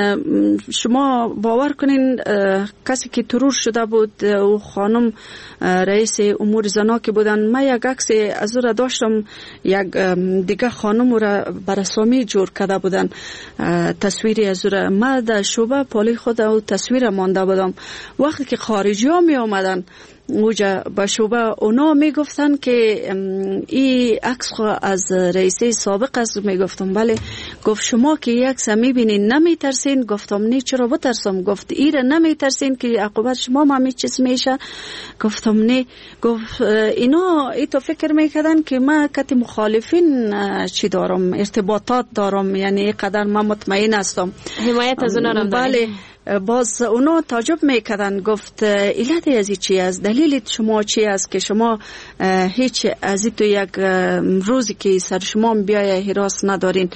شما باور کنین کسی که ترور شده بود او خانم رئیس امور زنا که بودن، ما یک عکس از او را داشتم، یک دیگه خانم را بر اسامی جور کرده بودن تصویری از او را، ما در شعبه پالی خود او تصویر مانده بودم. وقتی که خارجی ها می آمدن اوجا با شعبه اونا می گفتن که این عکس از رئیسه سابق است. می گفتم بله. گفت شما که یک عکس می بینین نمی ترسین؟ گفتم نه چرا بترسم؟ گفت ایره نمی ترسین که عقوبت شما هم همین چیز میشه؟ گفتم نه. گفت اینا ای تو فکر میکردن که ما کتی مخالفین چی دارم، ارتباطات دارم، یعنی قدر ما مطمئن هستم، حمایت از اونا رو بله. باز اونا تعجب میکردن. گفت علت از چی است؟ دلیل شما چی است که شما هیچ از تو یک روزی که سر شما بیایه حراس ندارین؟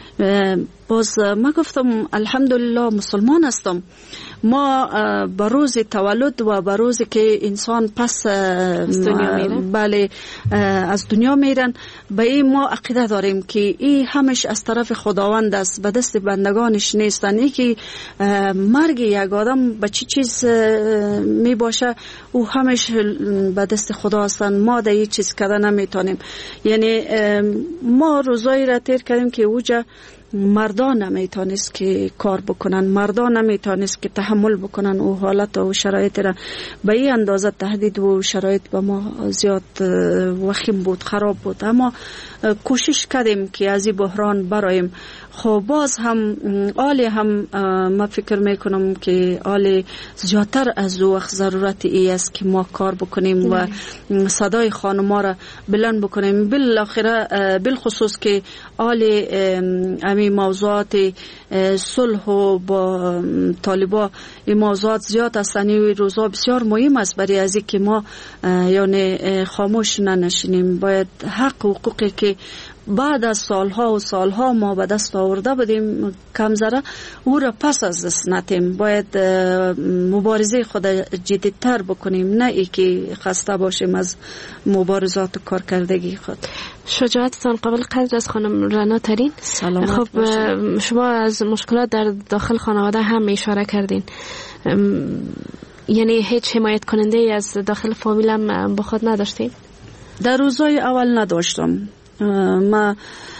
باز ما گفتم الحمدلله مسلمان هستم. ما به روز تولد و به روزی که انسان پس بله از دنیا میرن، به این ما عقیده داریم که این همش از طرف خداوند است، به دست بندگانش نیستن. این که مرگ یک آدم به چی چیز می باشه او همش به دست خدا هستن، ما در این چیز کده نمیتونیم. یعنی ما روزایی را تیر کردیم که اوجا مردان نمیتونست که کار بکنن، مردان نمیتونست که تحمل بکنن او حالت و شرایط را. به این اندازه تهدید و شرایط به ما زیاد وخیم بود، خراب بود، اما کوشش کردیم که از این بحران برایم. خب باز هم آلی هم ما فکر میکنم که آلی زیادتر از او وقت ضرورت ای است که ما کار بکنیم و صدای خانما را بلند بکنیم. بالاخره بالخصوص که آلی امی موضوعات صلح و با طالبا این موضوعات زیاد هستند. این روزا بسیار مهم است برای از اینکه ما یعنی خاموش ننشینیم. باید حق و حقوقی که بعد از سالها و سالها ما به دست آورده بودیم کم ذره او را پس از دست ندیم. باید مبارزه خود جدیدتر بکنیم، نه ای که خسته باشیم از مبارزات و کارکردگی خود. شجاعتتان قابل قدر از خانم رنا ترین. خب شما از مشکلات در داخل خانواده هم اشاره کردین، یعنی هیچ حمایت کننده از داخل فامیل هم با خود نداشتین؟ در روزای اول نداشتم. ما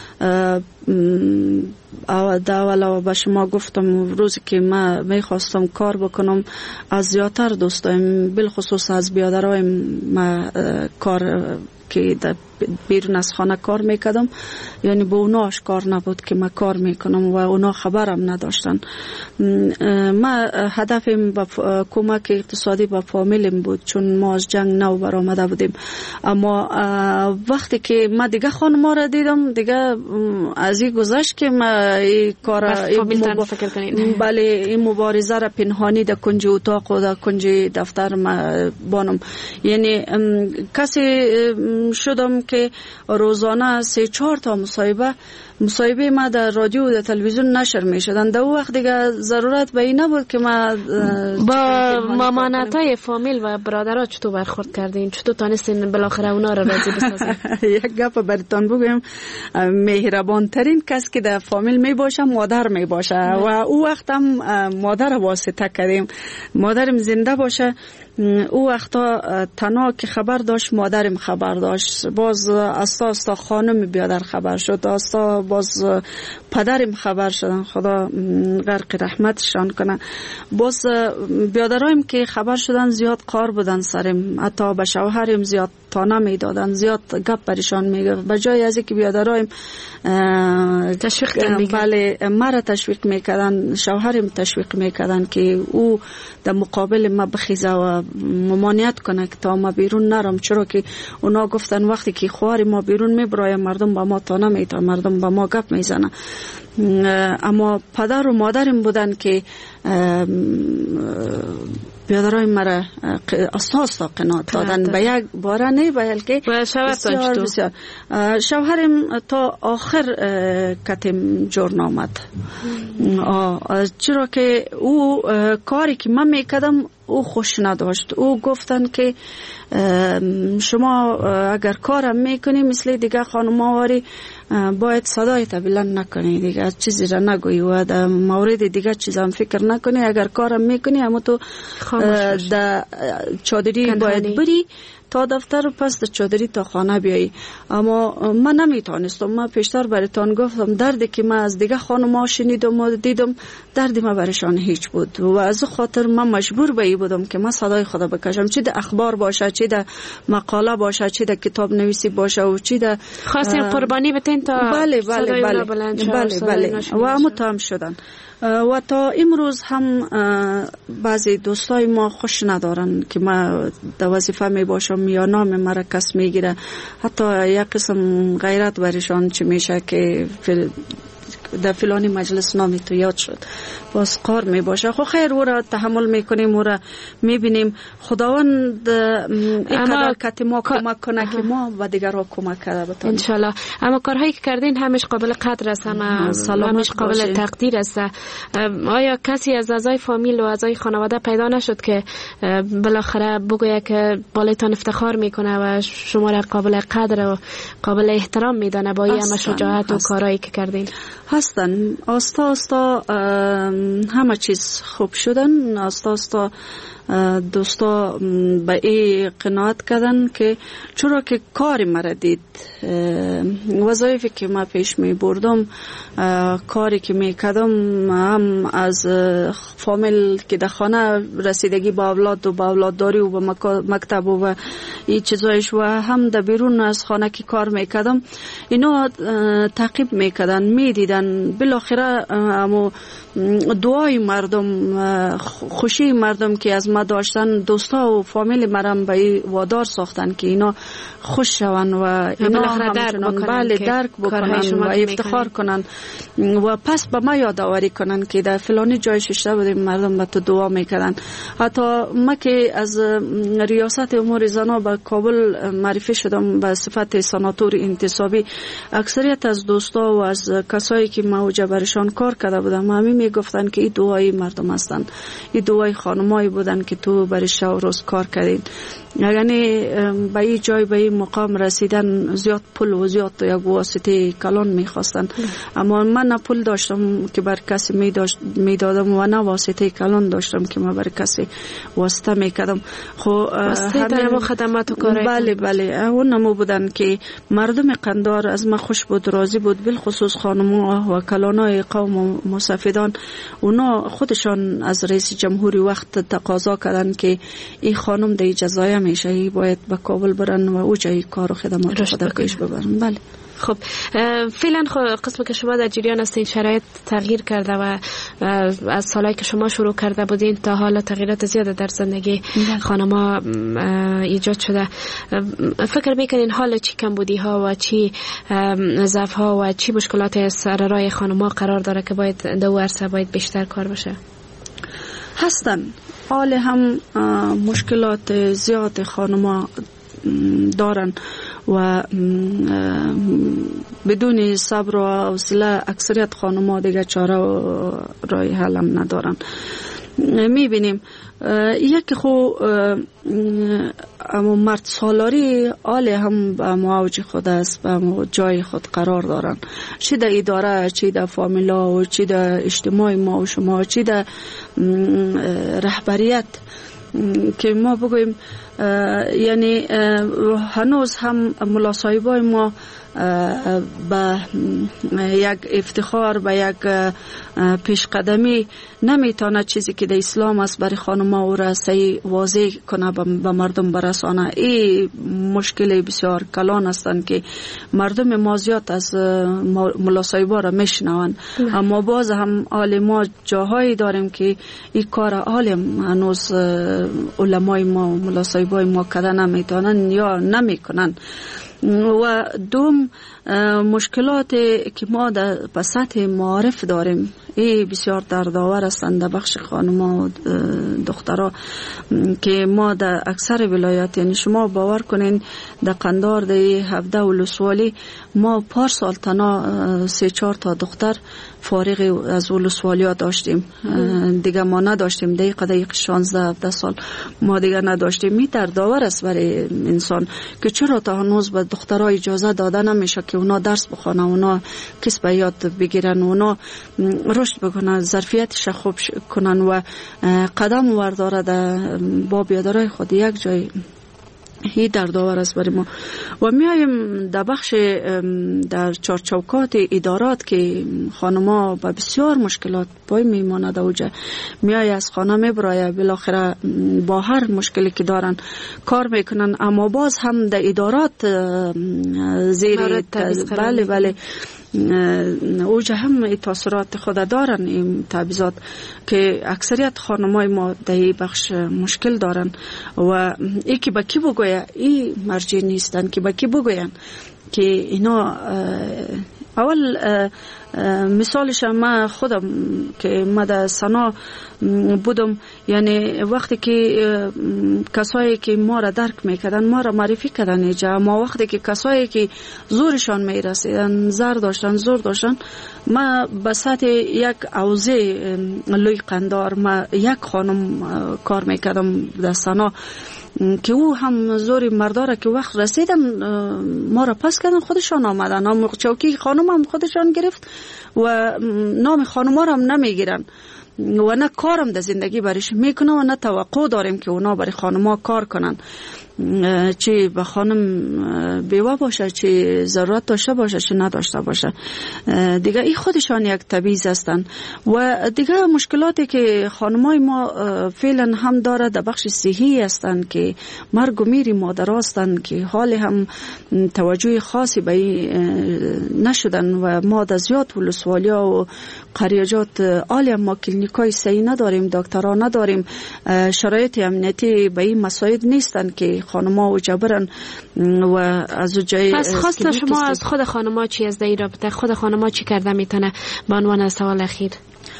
اول با شما گفتم روزی که ما میخواستم کار بکنم از زیادتر دوستایم، بالخصوص از بیادرایم ما کار که بیرون از خانه کار میکردم، یعنی با اونا آشکار نبود که ما کار میکنم و اونا خبرم نداشتن. ما هدفم با کمک اقتصادی با فامیلم بود، چون ما از جنگ نو برآمده بودیم. اما وقتی که ما دیگه خانما را دیدم دیگه از این گذشت که ما این کار مب... بله این مبارزه را پنهانی در کنج اتاق و در کنج دفتر ما بانم. یعنی کسی شدم که روزانه سه چهار تا مصاحبه مصاحبه ما در رادیو و در تلویزیون نشر میشدن. در اون وقت دیگه ضرورت به این نبود که ما با مامانتای فامیل و برادرها چطور برخورد کردین؟ چطور تانستین بالاخره اونا رو راضی بسازین؟ یک گپ براتون بگم، مهربان ترین کس که در فامیل می باشه مادر می باشه و او وقت هم مادر واسطه کردیم. مادرم زنده باشه او وقتا تنها که خبر داشت مادرم خبر داشت، باز استا استا خانم بیادر خبر شد، استا باز پدرم خبر شدن، خدا غرق رحمتشان کنه. باز بیادرایم که خبر شدن زیاد قار بودن سرم، حتی به شوهرم زیاد تانه میدادن، زیاد گپ برشان میگه. به جای از اینکه بیادرایم تشویق کردن، بله مرا تشویق میکردن، شوهرم تشویق میکردن که او در مقابل ما بخیزه و ممانعت کنه که تا ما بیرون نرم، چرا که اونا گفتن وقتی که خوار ما بیرون میبرای مردم با ما تانه میتا، مردم با ما گپ میزنه. اما پدر و مادرم بودن که بیادرای مرا اساس قناعت دادن، به یک باره نه بلکه بسیار بسیار. شوهرم تا آخر کتم جور نامد، چرا که او کاری که من میکردم او خوش نداشت. او گفتن که شما اگر کارم میکنی مثل دیگه خانم‌ها باید صدایت بلند نکنی، دیگه چیزی را نگویی و در مورد دیگه چیزام فکر نکنی. اگر کارم میکنی اما تو در چادری باید بری تا دفتر و پس در چادری تا خانه بیایی. اما من نمیتونستم. من پیشتر براتون گفتم دردی که من از دیگه خانم‌ها شنیدم و دیدم دردی من برشان هیچ بود و از خاطر من مجبور به این بودم که من صدای خدا بکشم، چه در اخبار باشه، چه در مقاله باشه، چه در کتاب نویسی باشه و چه در خواستین قربانی بتین تا بله بله بله بله بله و همو تام شدن. و تا امروز هم بعضی دوستای ما خوش ندارن که ما در وظیفه می باشم یا نام مرا کس میگیره، حتی یک قسم غیرت برشان چی میشه که فل در فلانی مجلس نامی تو یاد شد، باز قار می باشه. خو خیر او را تحمل میکنیم، او را میبینیم. خداوند اینقدر کتی ما کمک کنه که ما و دیگر را کمک کرده بتانیم انشالله. اما کارهایی که کردین همش قابل قدر است، همش قابل تقدیر است. آیا کسی از اعضای فامیل و اعضای خانواده پیدا نشد که بالاخره بگویه که بالایتان افتخار میکنه و شما را قابل قدر و قابل احترام میدانه با این همه شجاعت و کارهایی که کردین؟ هستن. آستا آستا همه چیز خوب شدن. آستا آستا دوستا به این قناعت کردن که چرا که کاری مرا دید، وظایفی که ما پیش می بردم، کاری که می کردم، هم از فامیل که در خانه رسیدگی با اولاد و با اولادداری و با مکتب و این چیزایش و هم در بیرون از خانه که کار می کردم، اینا تعقیب می کردن، می دیدن. بالاخره اما دعای مردم، خوشی مردم که از ما داشتن، دوستا و فامیل مرم به وادار ساختن که اینا خوش شون و اینا همچنان بله درک بکنن و افتخار کنن و پس به ما یادآوری کنن که در فلانی جای ششته بودیم مردم به تو دعا میکردن. حتی ما که از ریاست امور زنان به کابل معرفی شدم به صفت سناتور انتصابی، اکثریت از دوستا و از کسایی که موجه برشان کار کرده بودم همین میگفتن که این دعای مردم هستن، این دعای خانمایی بودن که تو برای شب و روز کار کردین. یعنی به این جای به این مقام رسیدن زیاد پول و زیاد یک واسطه کلان میخواستن، اما من نه پول داشتم که بر کسی میدادم و نه واسطه کلان داشتم که من بر کسی واسطه میکردم. خو همین خدمات و کارای بله بله اون نمو بودن که مردم قندار از ما خوش بود، راضی بود، بالخصوص خانم‌ها و کلانای قوم و مصافدان. اونا خودشان از رئیس جمهوری وقت تقاضا کردن که این خانم در جزایر میشه، ای باید به کابل برن و او جای کار و خدمات خود پیش ببرن. بله خب فعلا قسم که شما در جریان هستین شرایط تغییر کرده و از سالایی که شما شروع کرده بودین تا حالا تغییرات زیاده در زندگی خانم‌ها ایجاد شده. فکر میکنین حالا چی کمبودی ها و چی ضعف ها و چی مشکلات سر راه خانم‌ها قرار داره که باید دو عرصه باید بیشتر کار بشه؟ هستن حال هم مشکلات زیاد خانم‌ها دارن و بدون صبر و حوصله اکثریت خانم‌ها دیگه چاره و راه حل هم ندارن. میبینیم یک خو اما مرد سالاری آله هم به موج خود است، به جای خود قرار دارن، چی در اداره، چی در فامیلا و چی در اجتماع ما و شما، چی در رهبریت، که ما بگویم یعنی هنوز هم ملا صاحبای ما به یک افتخار، به یک پیشقدمی نمیتونه چیزی که در اسلام است برای خانم‌ها او را صحیح واضح کنه، به مردم برسانه. این مشکل بسیار کلان هستند که مردم ما زیاد از ملا صاحبا را میشنوند، اما باز هم آل ما جاهایی داریم که این کار عالم هنوز علمای ما ملا صاحبای ما کده نمیتونن یا نمیکنن. و دوم مشکلات که ما در سطح معارف داریم ای بسیار دردآور هستند در بخش خانم‌ها و دخترها، که ما در اکثر ولایات، یعنی شما باور کنین در قندار در هفده ولسوالی ما پارسال تنها سه چهار تا دختر فارغ از ولسوالیات داشتیم، دیگه ما نداشتیم. دقیقه دقیق شانزده هفده سال ما دیگه نداشتیم. می دردآور است برای انسان که چرا تا هنوز به دخترها اجازه داده نمیشه که اونا درس بخونن، اونا کسب یاد بگیرن، اونا رشد بکنن، ظرفیتش خوب کنن و قدم ورداره در باب یادرای خود یک جای. هی دردآور است برای ما. و میایم در بخش در چارچوکات ادارات که خانم‌ها با بسیار مشکلات پای میماند، اوجه میای از خانه میبرای، بالاخره با هر مشکلی که دارن کار میکنن، اما باز هم در ادارات زیر بله بله اوجه هم تاثیرات خود دارن این تبعیضات، که اکثریت خانمای ما در این بخش مشکل دارن. و ای که با کی بگویه این مرجع نیستن که با کی بگوین که اینا اول مثالش ما خودم که ما در سنا بودم، یعنی وقتی که کسایی که ما را درک میکردن ما را معرفی کردن اینجا، ما وقتی که کسایی که زورشان میرسیدن، زر داشتن، زور داشتن، ما به سطح یک حوزه لوی قندار ما یک خانم کار میکردم در سنا که او هم زوری مرداره که وقت رسیدن ما را پس کردن، خودشان آمدن، نام چوکی خانم هم خودشان گرفت و نام خانم ها را هم نمیگیرن و نه کارم در زندگی برایش میکنه و نه توقع داریم که اونا برای خانم ها کار کنن، چی به خانم بیوه باشه، چی ضرورت داشته باشه، چی نداشته باشه. دیگه این خودشان یک تبعیض هستن. و دیگه مشکلاتی که خانمای ما فعلا هم داره در بخش صحی هستن که مرگ و میر مادر هستن که حال هم توجه خاصی به نشدن و ما در زیاد ولسوالیا و قریاجات عالی ما کلینیکای صحی نداریم، دکترها نداریم، شرایط امنیتی به این مساعد نیستن که خانم‌ها و جبرن و از جای. پس خواست شما از خود خانم‌ها چی از در رابطه خود خانم‌ها چی کرده میتونه به عنوان از سوال اخیر؟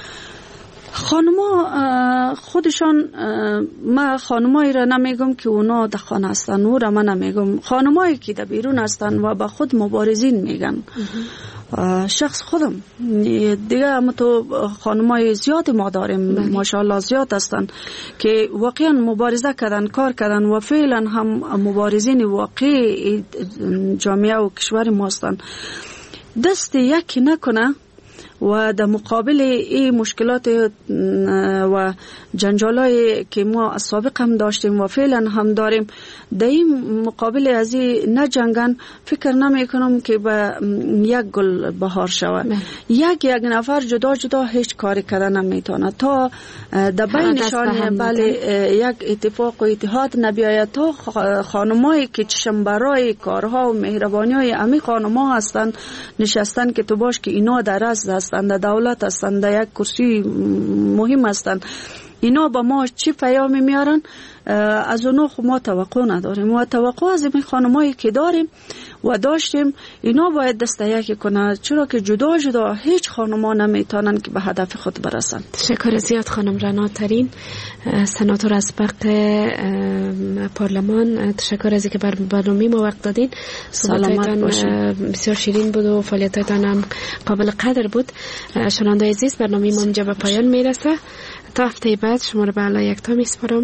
خانم‌ها خودشان، ما خانمایی را نمیگم که اونا در خانه هستن، او را من نمیگم، خانمایی که در بیرون هستن و با خود مبارزین میگن. شخص خودم دیگه هم تو خانمای زیاد ما داریم، ماشاءالله زیاد هستن که واقعا مبارزه کردن، کار کردن و فعلا هم مبارزین واقعی جامعه و کشور ما هستن. دست یکی نکنه و در مقابل این مشکلات و جنجالای که ما از سابق هم داشتیم و فعلا هم داریم، در این مقابل از این نجنگن، فکر نمی کنم که به یک گل بهار شود. یک یک نفر جدا جدا هیچ کاری کردن نمیتونه تا در بینشان بله یک اتفاق و اتحاد نبیاید، تا خانمایی که چشم برای کارها و مهربانی های امی خانما هستن نشستن که تو باش که اینا در از هستن، در دولت هستن، در یک کرسی مهم هستن، اینا با ما چی پیام میارن از اونا خب ما توقع نداریم و توقع از این خانمایی که داریم و داشتیم اینا باید دست یکی کنه، چرا که جدا جدا هیچ خانما نمیتونن که به هدف خود برسن. تشکر زیاد خانم رنا ترین، سناتور از بق پارلمان. تشکر از اینکه بر برنامه ما وقت دادین. سلامت باشین. بسیار شیرین بود و فعالیتاتون هم قابل قدر بود. شنونده عزیز برنامه ما اینجا به پایان میرسه. تا هفته بعد شما رو به الله یکتا میسپارم.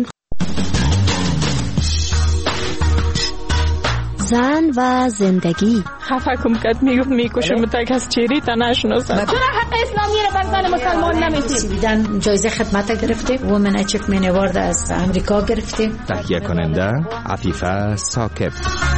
زن و زندگی. خفه کم کد میگفت میکشم تک از چیری تا نشناسم. چرا حق اسلامی رو بر زن مسلمان نمیدید؟ سویدن جایزه خدمت گرفته، وومن اچیومنت اوارد از امریکا گرفته. تهیه کننده عفیفه ثاقب.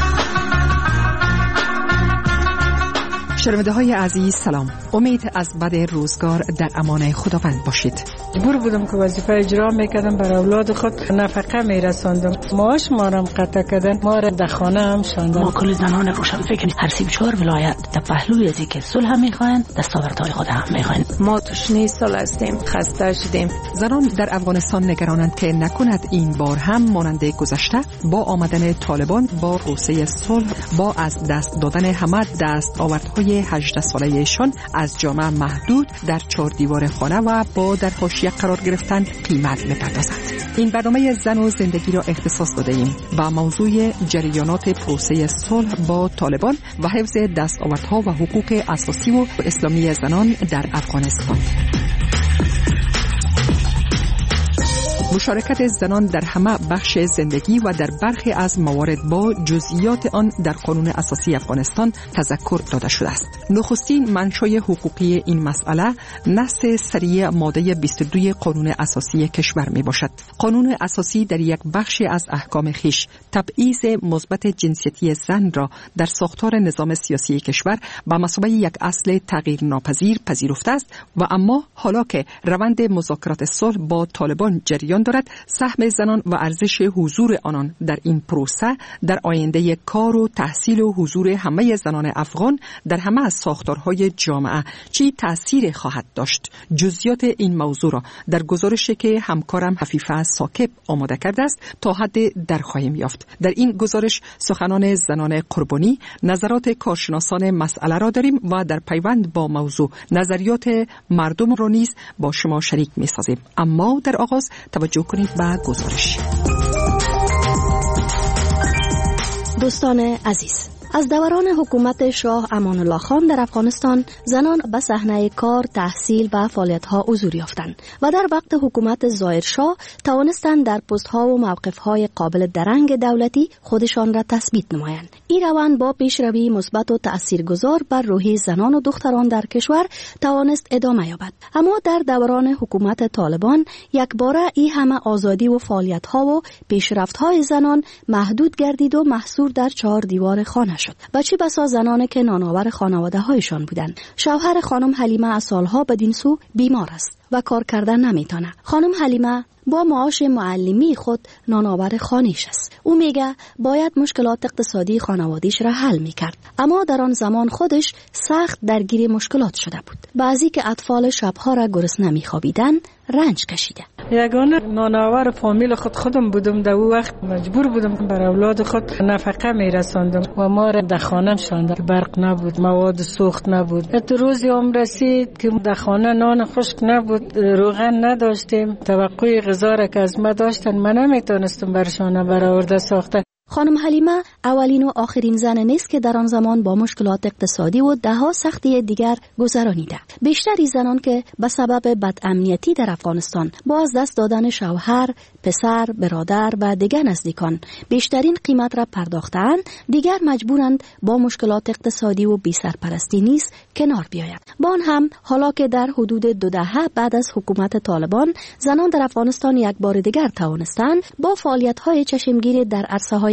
شنونده های عزیز سلام. امید از بد روزگار در امان خداوند باشید. مجبور بودم که وظیفه اجرا میکردم، بر اولاد خود نفقه میرساندم. معاش ما را قطع کردن، ما را در خانه هم شاندن. ما کل زنان روشن فکر هر سی و چهار ولایت در پهلوی از اینکه صلح میخواین دستاوردهای خود هم میخواین. ما توشنی سال هستیم، خسته شدیم. زنان در افغانستان نگرانند که نکند این بار هم مانند گذشته با آمدن طالبان با روسیه صلح با از دست دادن همه دستاوردهای هجده ساله‌شان از جامعه محدود در چهار دیوار خانه و با در حاشیه قرار گرفتن قیمت می‌پردازند. این برنامه زن و زندگی را اختصاص داده ایم با موضوع جریانات پروسه صلح با طالبان و حفظ دستاوردها و حقوق اساسی و اسلامی زنان در افغانستان. مشارکت زنان در همه بخش زندگی و در برخی از موارد با جزئیات آن در قانون اساسی افغانستان تذکر داده شده است. نخستین منشأ حقوقی این مسئله نص سریع ماده بیست و دو قانون اساسی کشور می باشد. قانون اساسی در یک بخش از احکام خیش تبعیض مثبت جنسیتی زن را در ساختار نظام سیاسی کشور به مثابه یک اصل تغییر ناپذیر پذیرفته است و اما حالا که روند مذاکرات صلح با طالبان جریان دارد، سهم زنان و ارزش حضور آنان در این پروسه در آینده کار و تحصیل و حضور همه زنان افغان در همه از ساختارهای جامعه چی تأثیر خواهد داشت. جزئیات این موضوع را در گزارشی که همکارم عفیفه ثاقب آماده کرده است تا حد در خواهیم یافت. در این گزارش سخنان زنان قربانی، نظرات کارشناسان مسئله را داریم و در پیوند با موضوع نظریات مردم را نیز با شما شریک می سازیم. اما در آغاز توجه کنید به گزارش. دوستان عزیز، از دوران حکومت شاه امان الله خان در افغانستان زنان به صحنه کار، تحصیل و فعالیت‌ها حضور یافتند و در وقت حکومت ظاهر شاه توانستند در پست‌ها و موقف‌های قابل درنگ دولتی خودشان را تثبیت نمایند. این روند با پیشروی مثبت و تأثیرگذار بر روحیه زنان و دختران در کشور توانست ادامه یابد. اما در دوران حکومت طالبان یکباره این همه آزادی و فعالیت‌ها و پیشرفت‌های زنان محدود گردید و محصور در چهار دیوار خانه شد. و چه بسا زنانی که نانآور خانواده هایشان بودند. شوهر خانم حلیمه از سالها بدین سو بیمار است و کار کردن نمیتونه. خانم حلیمه با معاش معلمی خود نانآور خانیش است. او میگه باید مشکلات اقتصادی خانوادیش را حل میکرد، اما در آن زمان خودش سخت درگیر مشکلات شده بود. بعضی که اطفال شبها را گرسنه میخوابیدن رنج کشیده. یگانه نانآور فامیل خود خودم بودم. در اون وقت مجبور بودم بر اولاد خود نفقه میرساندم و ما را در خانم شاندن. برق نبود، مواد سوخت نبود. ات روزی هم رسید که در خانه نان خشک نبود، روغن نداشتیم. توقع غذا را که از ما داشتن من نمیتونستم برشان برآورده ساخته. خانم حلیمه اولین و آخرین زن نیست که در آن زمان با مشکلات اقتصادی و دهها سختی دیگر گذرانیده. بیشتری زنان که به سبب بدامنیتی در افغانستان با از دست دادن شوهر، پسر، برادر و دیگر نزدیکان بیشترین قیمت را پرداختند، دیگر مجبورند با مشکلات اقتصادی و بی‌سرپرستی نیز کنار بیاید. با آن هم حالا که در حدود دو دهه بعد از حکومت طالبان زنان در افغانستان یک بار دیگر توانستند با فعالیت‌های چشمگیر در عرصه‌های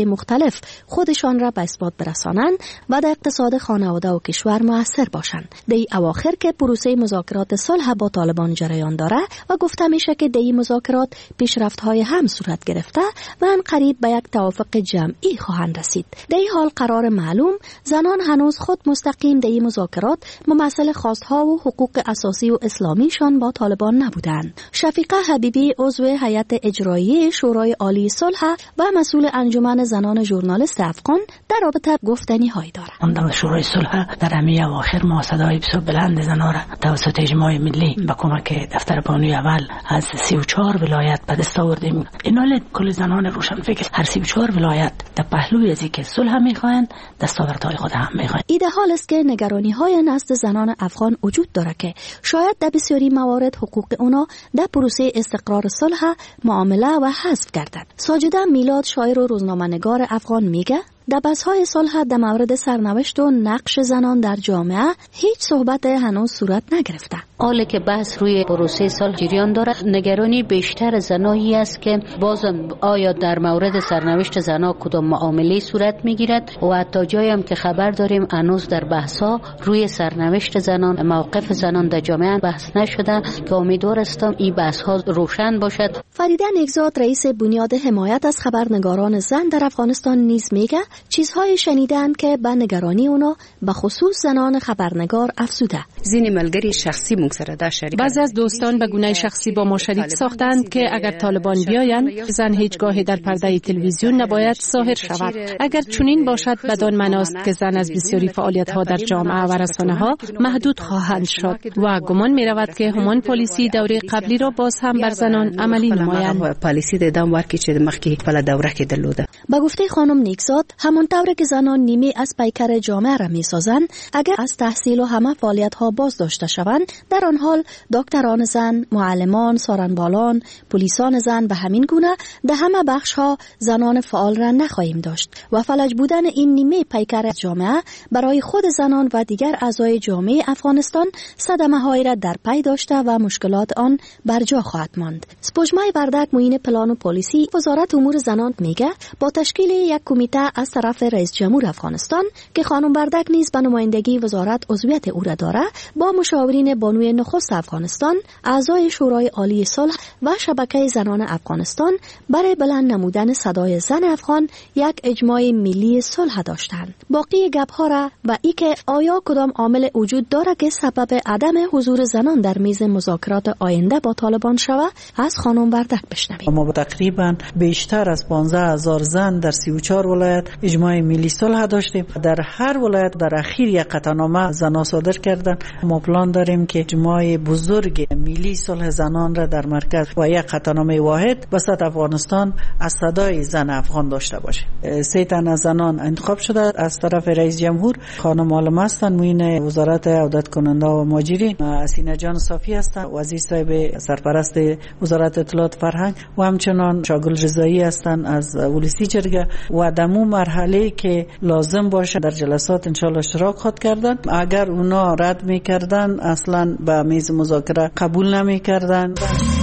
های مختلف خودشان را به اثبات برسانند و در اقتصاد خانواده و کشور مؤثر باشند. در اواخر که پروسه مذاکرات صلح با طالبان جریان داره و گفته میشه که در این مذاکرات پیشرفت‌های هم صورت گرفته و ان قریب به یک توافق جمعی خواهند رسید. در این حال قرار معلوم زنان هنوز خود مستقیم در این مذاکرات ممثل خواستها و حقوق اساسی و اسلامیشان با طالبان نبودند. شفیقه حبیبی عضو هیئت اجرایی شورای عالی صلح و مسئول انجمن زنان ژورنالیست افغان در رابطه گفتنی هایی دارد. اون شورای صلح در همی اواخر ما صدای بسیار بلند زنان را توسط اجماع ملی با کمک دفتر بانوی اول از سی و چهار ولایت به دست آوردیم. اینال کل زنان روشنفکر هر سی و چهار ولایت در پهلوی از اینکه صلح میخواهند دستاوردهای خود هم میخواهند. ایده حال است که نگرانی های نزد زنان افغان وجود دارد که شاید در بسیاری موارد حقوق اونا در پروسه استقرار صلح معامله و حذف گردد. ساجده میلاد شاعر و روزنامه‌نگار افغان میگه در بحث‌های صلح در مورد سرنوشت و نقش زنان در جامعه هیچ صحبت هنوز صورت نگرفته. حالی که بحث روی پروسه صلح جریان دارد، نگرانی بیشتر زنایی است که بازم آیا در مورد سرنوشت زنان کدام معامله صورت میگیرد و حتی جایی هم که خبر داریم هنوز در بحث‌ها روی سرنوشت زنان، موقف زنان در جامعه بحث نشده که امیدوار هستم این بحث‌ها روشن باشد. فریده نیکزاد رئیس بنیاد حمایت از خبرنگاران زن در افغانستان نیز میگه چیزهای شنیدن که به نگرانی اونا به خصوص زنان خبرنگار افزوده. زین ملګری شخصی مونږ سره دا شریک. بعضی از دوستان به گونه شخصی با ما شریک ساختند که اگر طالبان بیایند زن هیچگاه در پرده تلویزیون نباید ظاهر شود. اگر چنین باشد بدان معناست که زن از بسیاری فعالیت‌ها در جامعه و رسانه‌ها محدود خواهند شد و گمان می‌رود که همان پالیسی دوره قبلی را باز هم بر زنان عملی نمایند. پالیسی د دام ورکی چې مخکې خپل دوره کې درلوده. با گفته خانم نیکزاد همانطور که زنان نیمه از پیکر جامعه را می‌سازند، اگر از تحصیل و همه فعالیت‌ها باز داشته شوند، در آن حال دکتران زن، معلمان، سارنبالان، پلیسان زن و همین گونه در همه بخش‌ها زنان فعال را نخواهیم داشت و فلج بودن این نیمه پیکر جامعه برای خود زنان و دیگر اعضای جامعه افغانستان صدمه‌هایی را در پی داشته و مشکلات آن بر جا خواهد ماند. سپوجمای وردک معین پلان و پالیسی وزارت امور زنان میگه با تشکیل یک کمیته از طرف رئیس جمهور افغانستان که خانم وردک نیز به نمایندگی وزارت عضویت او را داره، با مشاورین بانوی نخست افغانستان، اعضای شورای عالی صلح و شبکه زنان افغانستان برای بلند نمودن صدای زن افغان یک اجماع ملی صلح داشتند. باقی گپ‌ها را و ای که آیا کدام عامل وجود داره که سبب عدم حضور زنان در میز مذاکرات آینده با طالبان شود از خانم وردک بشنویم. ما تقریبا بیشتر از پانزده هزار زن در سی و چهار ولایت اجماع ملی صلح داشتیم. در هر ولایت در اخیر یک قطعنامه زنان صادر کردن. ما پلان داریم که اجماع بزرگ ملی صلح زنان را در مرکز و یک قطعنامه واحد وسط افغانستان از صدای زن افغان داشته باشیم. سه تن از زنان انتخاب شده از طرف رئیس جمهور. خانم عالم هستن معین وزارت عودت کننده و مهاجرین، حسینه جان صافی هستن وزیر صاحب سرپرست وزارت اطلاعات فرهنگ و همچنان شاگل رضایی هستن از ولسی جرگه و دمو مرحله که لازم باشه در جلسات انشالله اشتراک خود کردن. اگر اونا رد میکردن اصلا به میز مذاکره قبول نمیکردن.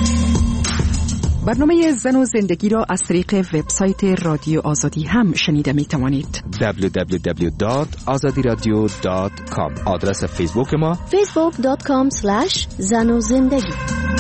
برنامه زن و زندگی را از طریق وبسایت رادیو آزادی هم شنیده می توانید. دبلیو دبلیو دبلیو دات آزادی رادیو دات کام. آدرس فیسبوک ما فیسبوک دات کام اسلش زن و زندگی.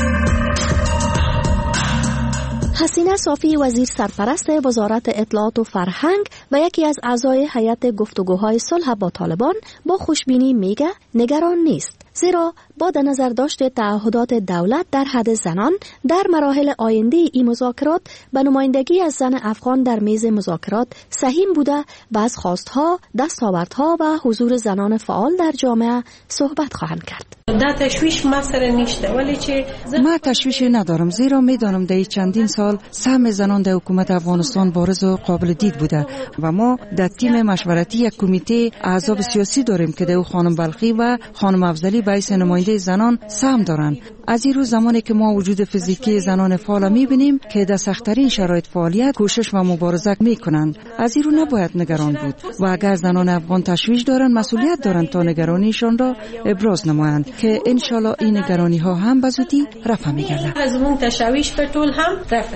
حسینه صافی وزیر سرپرست وزارت اطلاعات و فرهنگ و یکی از اعضای هیئت گفتگوهای صلح با طالبان با خوشبینی میگه نگران نیست، زیرا با در نظر داشت تعهدات دولت در حد زنان در مراحل آینده این مذاکرات به نمایندگی از زن افغان در میز مذاکرات سهیم بوده و از خواستها، دستاوردها و حضور زنان فعال در جامعه صحبت خواهند کرد. دا تشویش ما سره نشته، ولی چې ما تشویش ندارم، زیرا میدانم در چندین سال سهم زنان در حکومت افغانستان بارز و قابل دید بوده و ما در تیم مشورتی یک کمیته احزاب سیاسی داریم که در خانم بلخی و خانم افضلی به حیث نماینده زنان سهم دارند. از این روز زمانی که ما وجود فیزیکی زنان فعال میبینیم که در سخت‌ترین شرایط فعالیت، کوشش و مبارزه میکنند، از این رو نباید نگران بود و اگر زنان افغان تشویش دارند مسئولیت دارند تا نگرانیشان را ابراز نمایند که انشالله این نگرانی ها هم به زودی رفع می‌گردد. از اون تشویش پر طول هم رفع.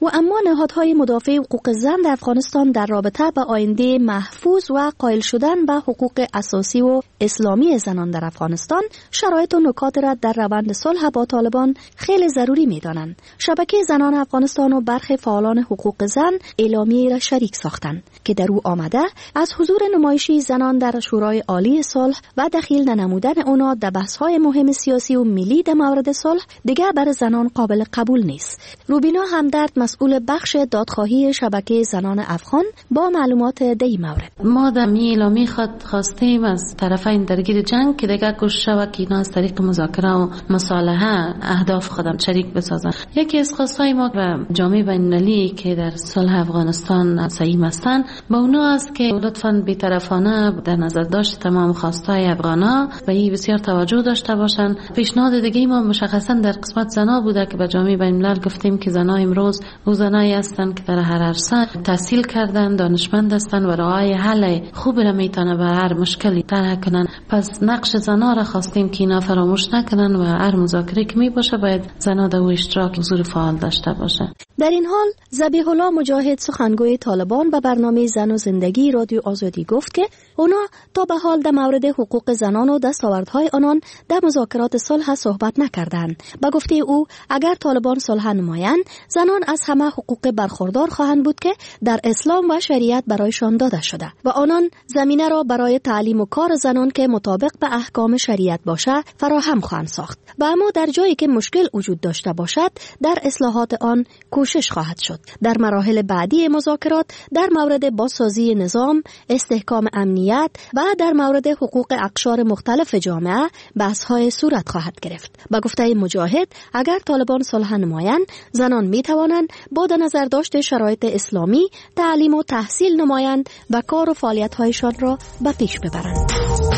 و اما نهادهای مدافع حقوق زن در افغانستان در رابطه با آینده محفوظ و قائل شدن به حقوق اساسی و اسلامی زنان در افغانستان شرایط و نکات را در روند صلح با طالبان خیلی ضروری می‌دانند. شبکه زنان افغانستان و برخی فعالان حقوق زن اعلامیه را شریک ساختند که در او آمده از حضور نمایشی زنان در شورای عالی صلح و دخیل ننمودن اونا در بحث‌های مهم سیاسی و ملی در مورد صلح دیگر برای زنان قابل قبول نیست. روبینا همدرد مسئول بخش دادخواهی شبکه زنان افغان با معلومات در این مورد. ما در می اعلامیه خود خواستیم از طرفین درگیر جنگ که دیگر کوشش و که اینا از طریق مذاکره و مصالحه اهداف خودم شریک بسازن. یکی از خواستهای ما و جامعه بین‌المللی که در صلح افغانستان سعیم هستند با اونا است که لطفاً بی‌طرفانه در نظر داشت تمام خواستهای افغانا و این بسیار توجه داشته باشند. پیشنهاد دیگه ما مشخصاً در قسمت زنا بوده که به جامعه بین‌الملل گفتیم که زنا امروز او زنایی هستند که در هر عرصه تحصیل کردن، دانشمند هستند و راه حل خوب را میتونه به هر مشکلی طرح کنن. پس نقش زنا را خواستیم که اینا فراموش نکنن و هر مذاکره که می باشه باید زنا در او اشتراک حضور فعال داشته باشه. در این حال ذبیح الله مجاهد سخنگوی طالبان به برنامه زن و زندگی رادیو آزادی گفت که اونا تا به حال در مورد حقوق زنان و دستاوردهای آنان در مذاکرات صلح صحبت نکردند. به گفته او اگر طالبان صلح نمایند زنان از همه حقوق برخوردار خواهند بود که در اسلام و شریعت برایشان داده شده و آنان زمینه را برای تعلیم و کار زنان که مطابق به احکام شریعت باشه فراهم خواهند ساخت. و اما در جایی که مشکل وجود داشته باشد در اصلاحات آن کوشش خواهد شد. در مراحل بعدی مذاکرات در مورد بازسازی نظام، استحکام امنیت و در مورد حقوق اقشار مختلف جامعه بحث‌های صورت خواهد گرفت. با گفته مجاهد اگر طالبان صلح نمایند زنان می توانند با در نظر داشت شرایط اسلامی تعلیم و تحصیل نمایند و کار و فعالیت‌هایشان را به پیش ببرند.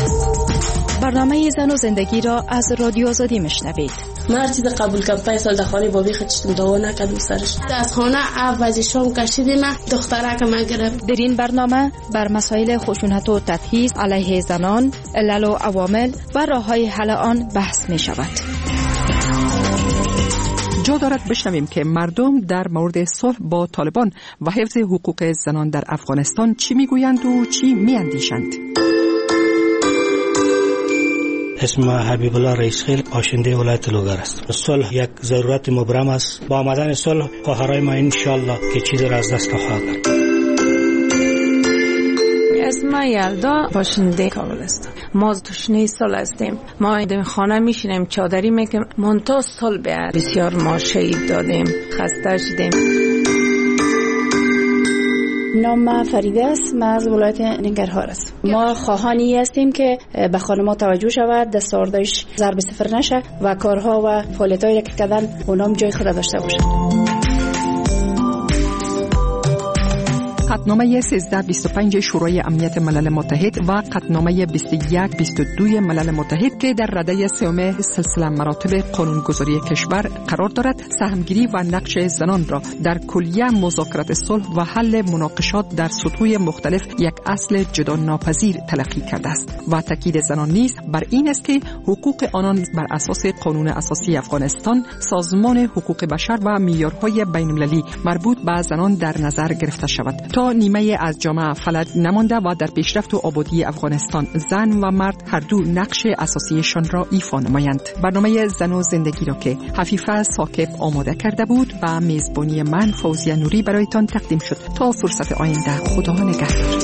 برنامه زن و زندگی را از رادیو آزادی میشنوید. من هر چیز قبول کردم پای سال در خانه بابی خودشتم دعوا نکردم سرش. از خانه عوضی شام کشیدیم دخترک من گرفت. در این برنامه بر مسائل خشونت و تبعیض علیه زنان، علل و عوامل و راه‌های حل آن بحث می شود. جا دارد بشنویم که مردم در مورد صلح با طالبان و حفظ حقوق زنان در افغانستان چی میگویند و چی میاندیشند. اسم حبیب الله رئیس خیل باشنده ولایت لوگر است. صلح یک ضرورت مبرم است. با آمدن صلح خواهرای ما ان شاء الله که چیزی را از دست نخواهد داد. اسم یلدا باشنده کابل است. ما توشنه سال هستیم. ما در خانه میشینیم چادری میکنیم. منتها سال بیاد بسیار ما شهید دادیم، خسته شدیم. نام فریده است. ما از ولایت ننگرهار است. ما خواهانی هستیم که به خانم‌ها توجه شود، دستاوردش ضرب صفر نشه و کارها و فعالیت‌هایی که کردن اونام جای خود داشته باشه. قطعنامه سیزده بیست و پنج شورای امنیت ملل متحد و قطعنامه بیست و یک بیست و دو ملل متحد که در رده سوم سلسله مراتب قانونگذاری کشور قرار دارد سهمگیری و نقش زنان را در کلیه مذاکرات صلح و حل مناقشات در سطوح مختلف یک اصل جدا ناپذیر تلقی کرده است و تاکید زنان نیز بر این است که حقوق آنان بر اساس قانون اساسی افغانستان، سازمان حقوق بشر و معیارهای بین‌المللی مربوط به زنان در نظر گرفته شود تا نیمه از جامعه فلج نمانده و در پیشرفت و آبادی افغانستان زن و مرد هر دو نقش اساسیشان را ایفا نمایند. برنامه زن و زندگی را که حفیفه ثاقب آماده کرده بود و میزبانی من فوزیه نوری برایتان تقدیم شد. تا فرصت آینده خدا نگهدار.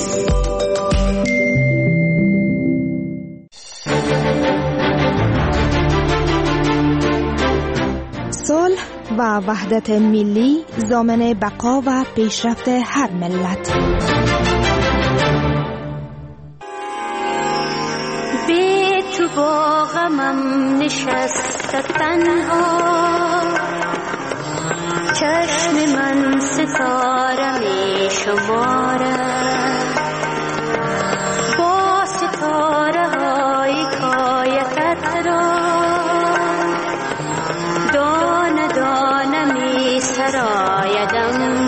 صلح و وحدت ملی ضامن بقا و پیشرفت هر ملت. بی تو با غمم نشسته تنها، چشم من ستاره می شمارد، با ستاره های کایتت را دانه دانه می سرایدم،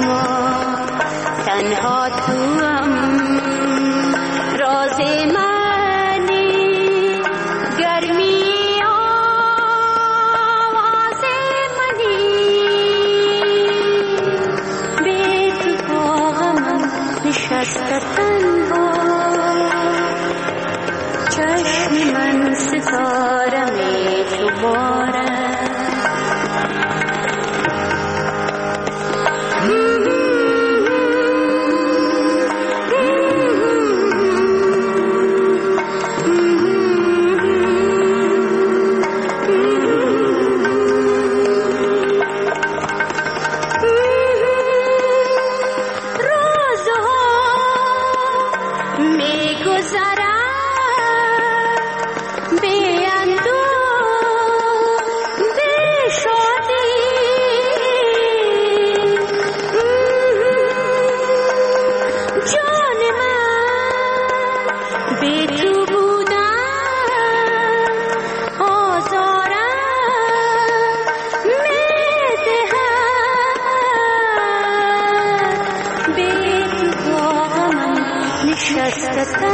تنها توام راز منی، گرمی آواز منی، دست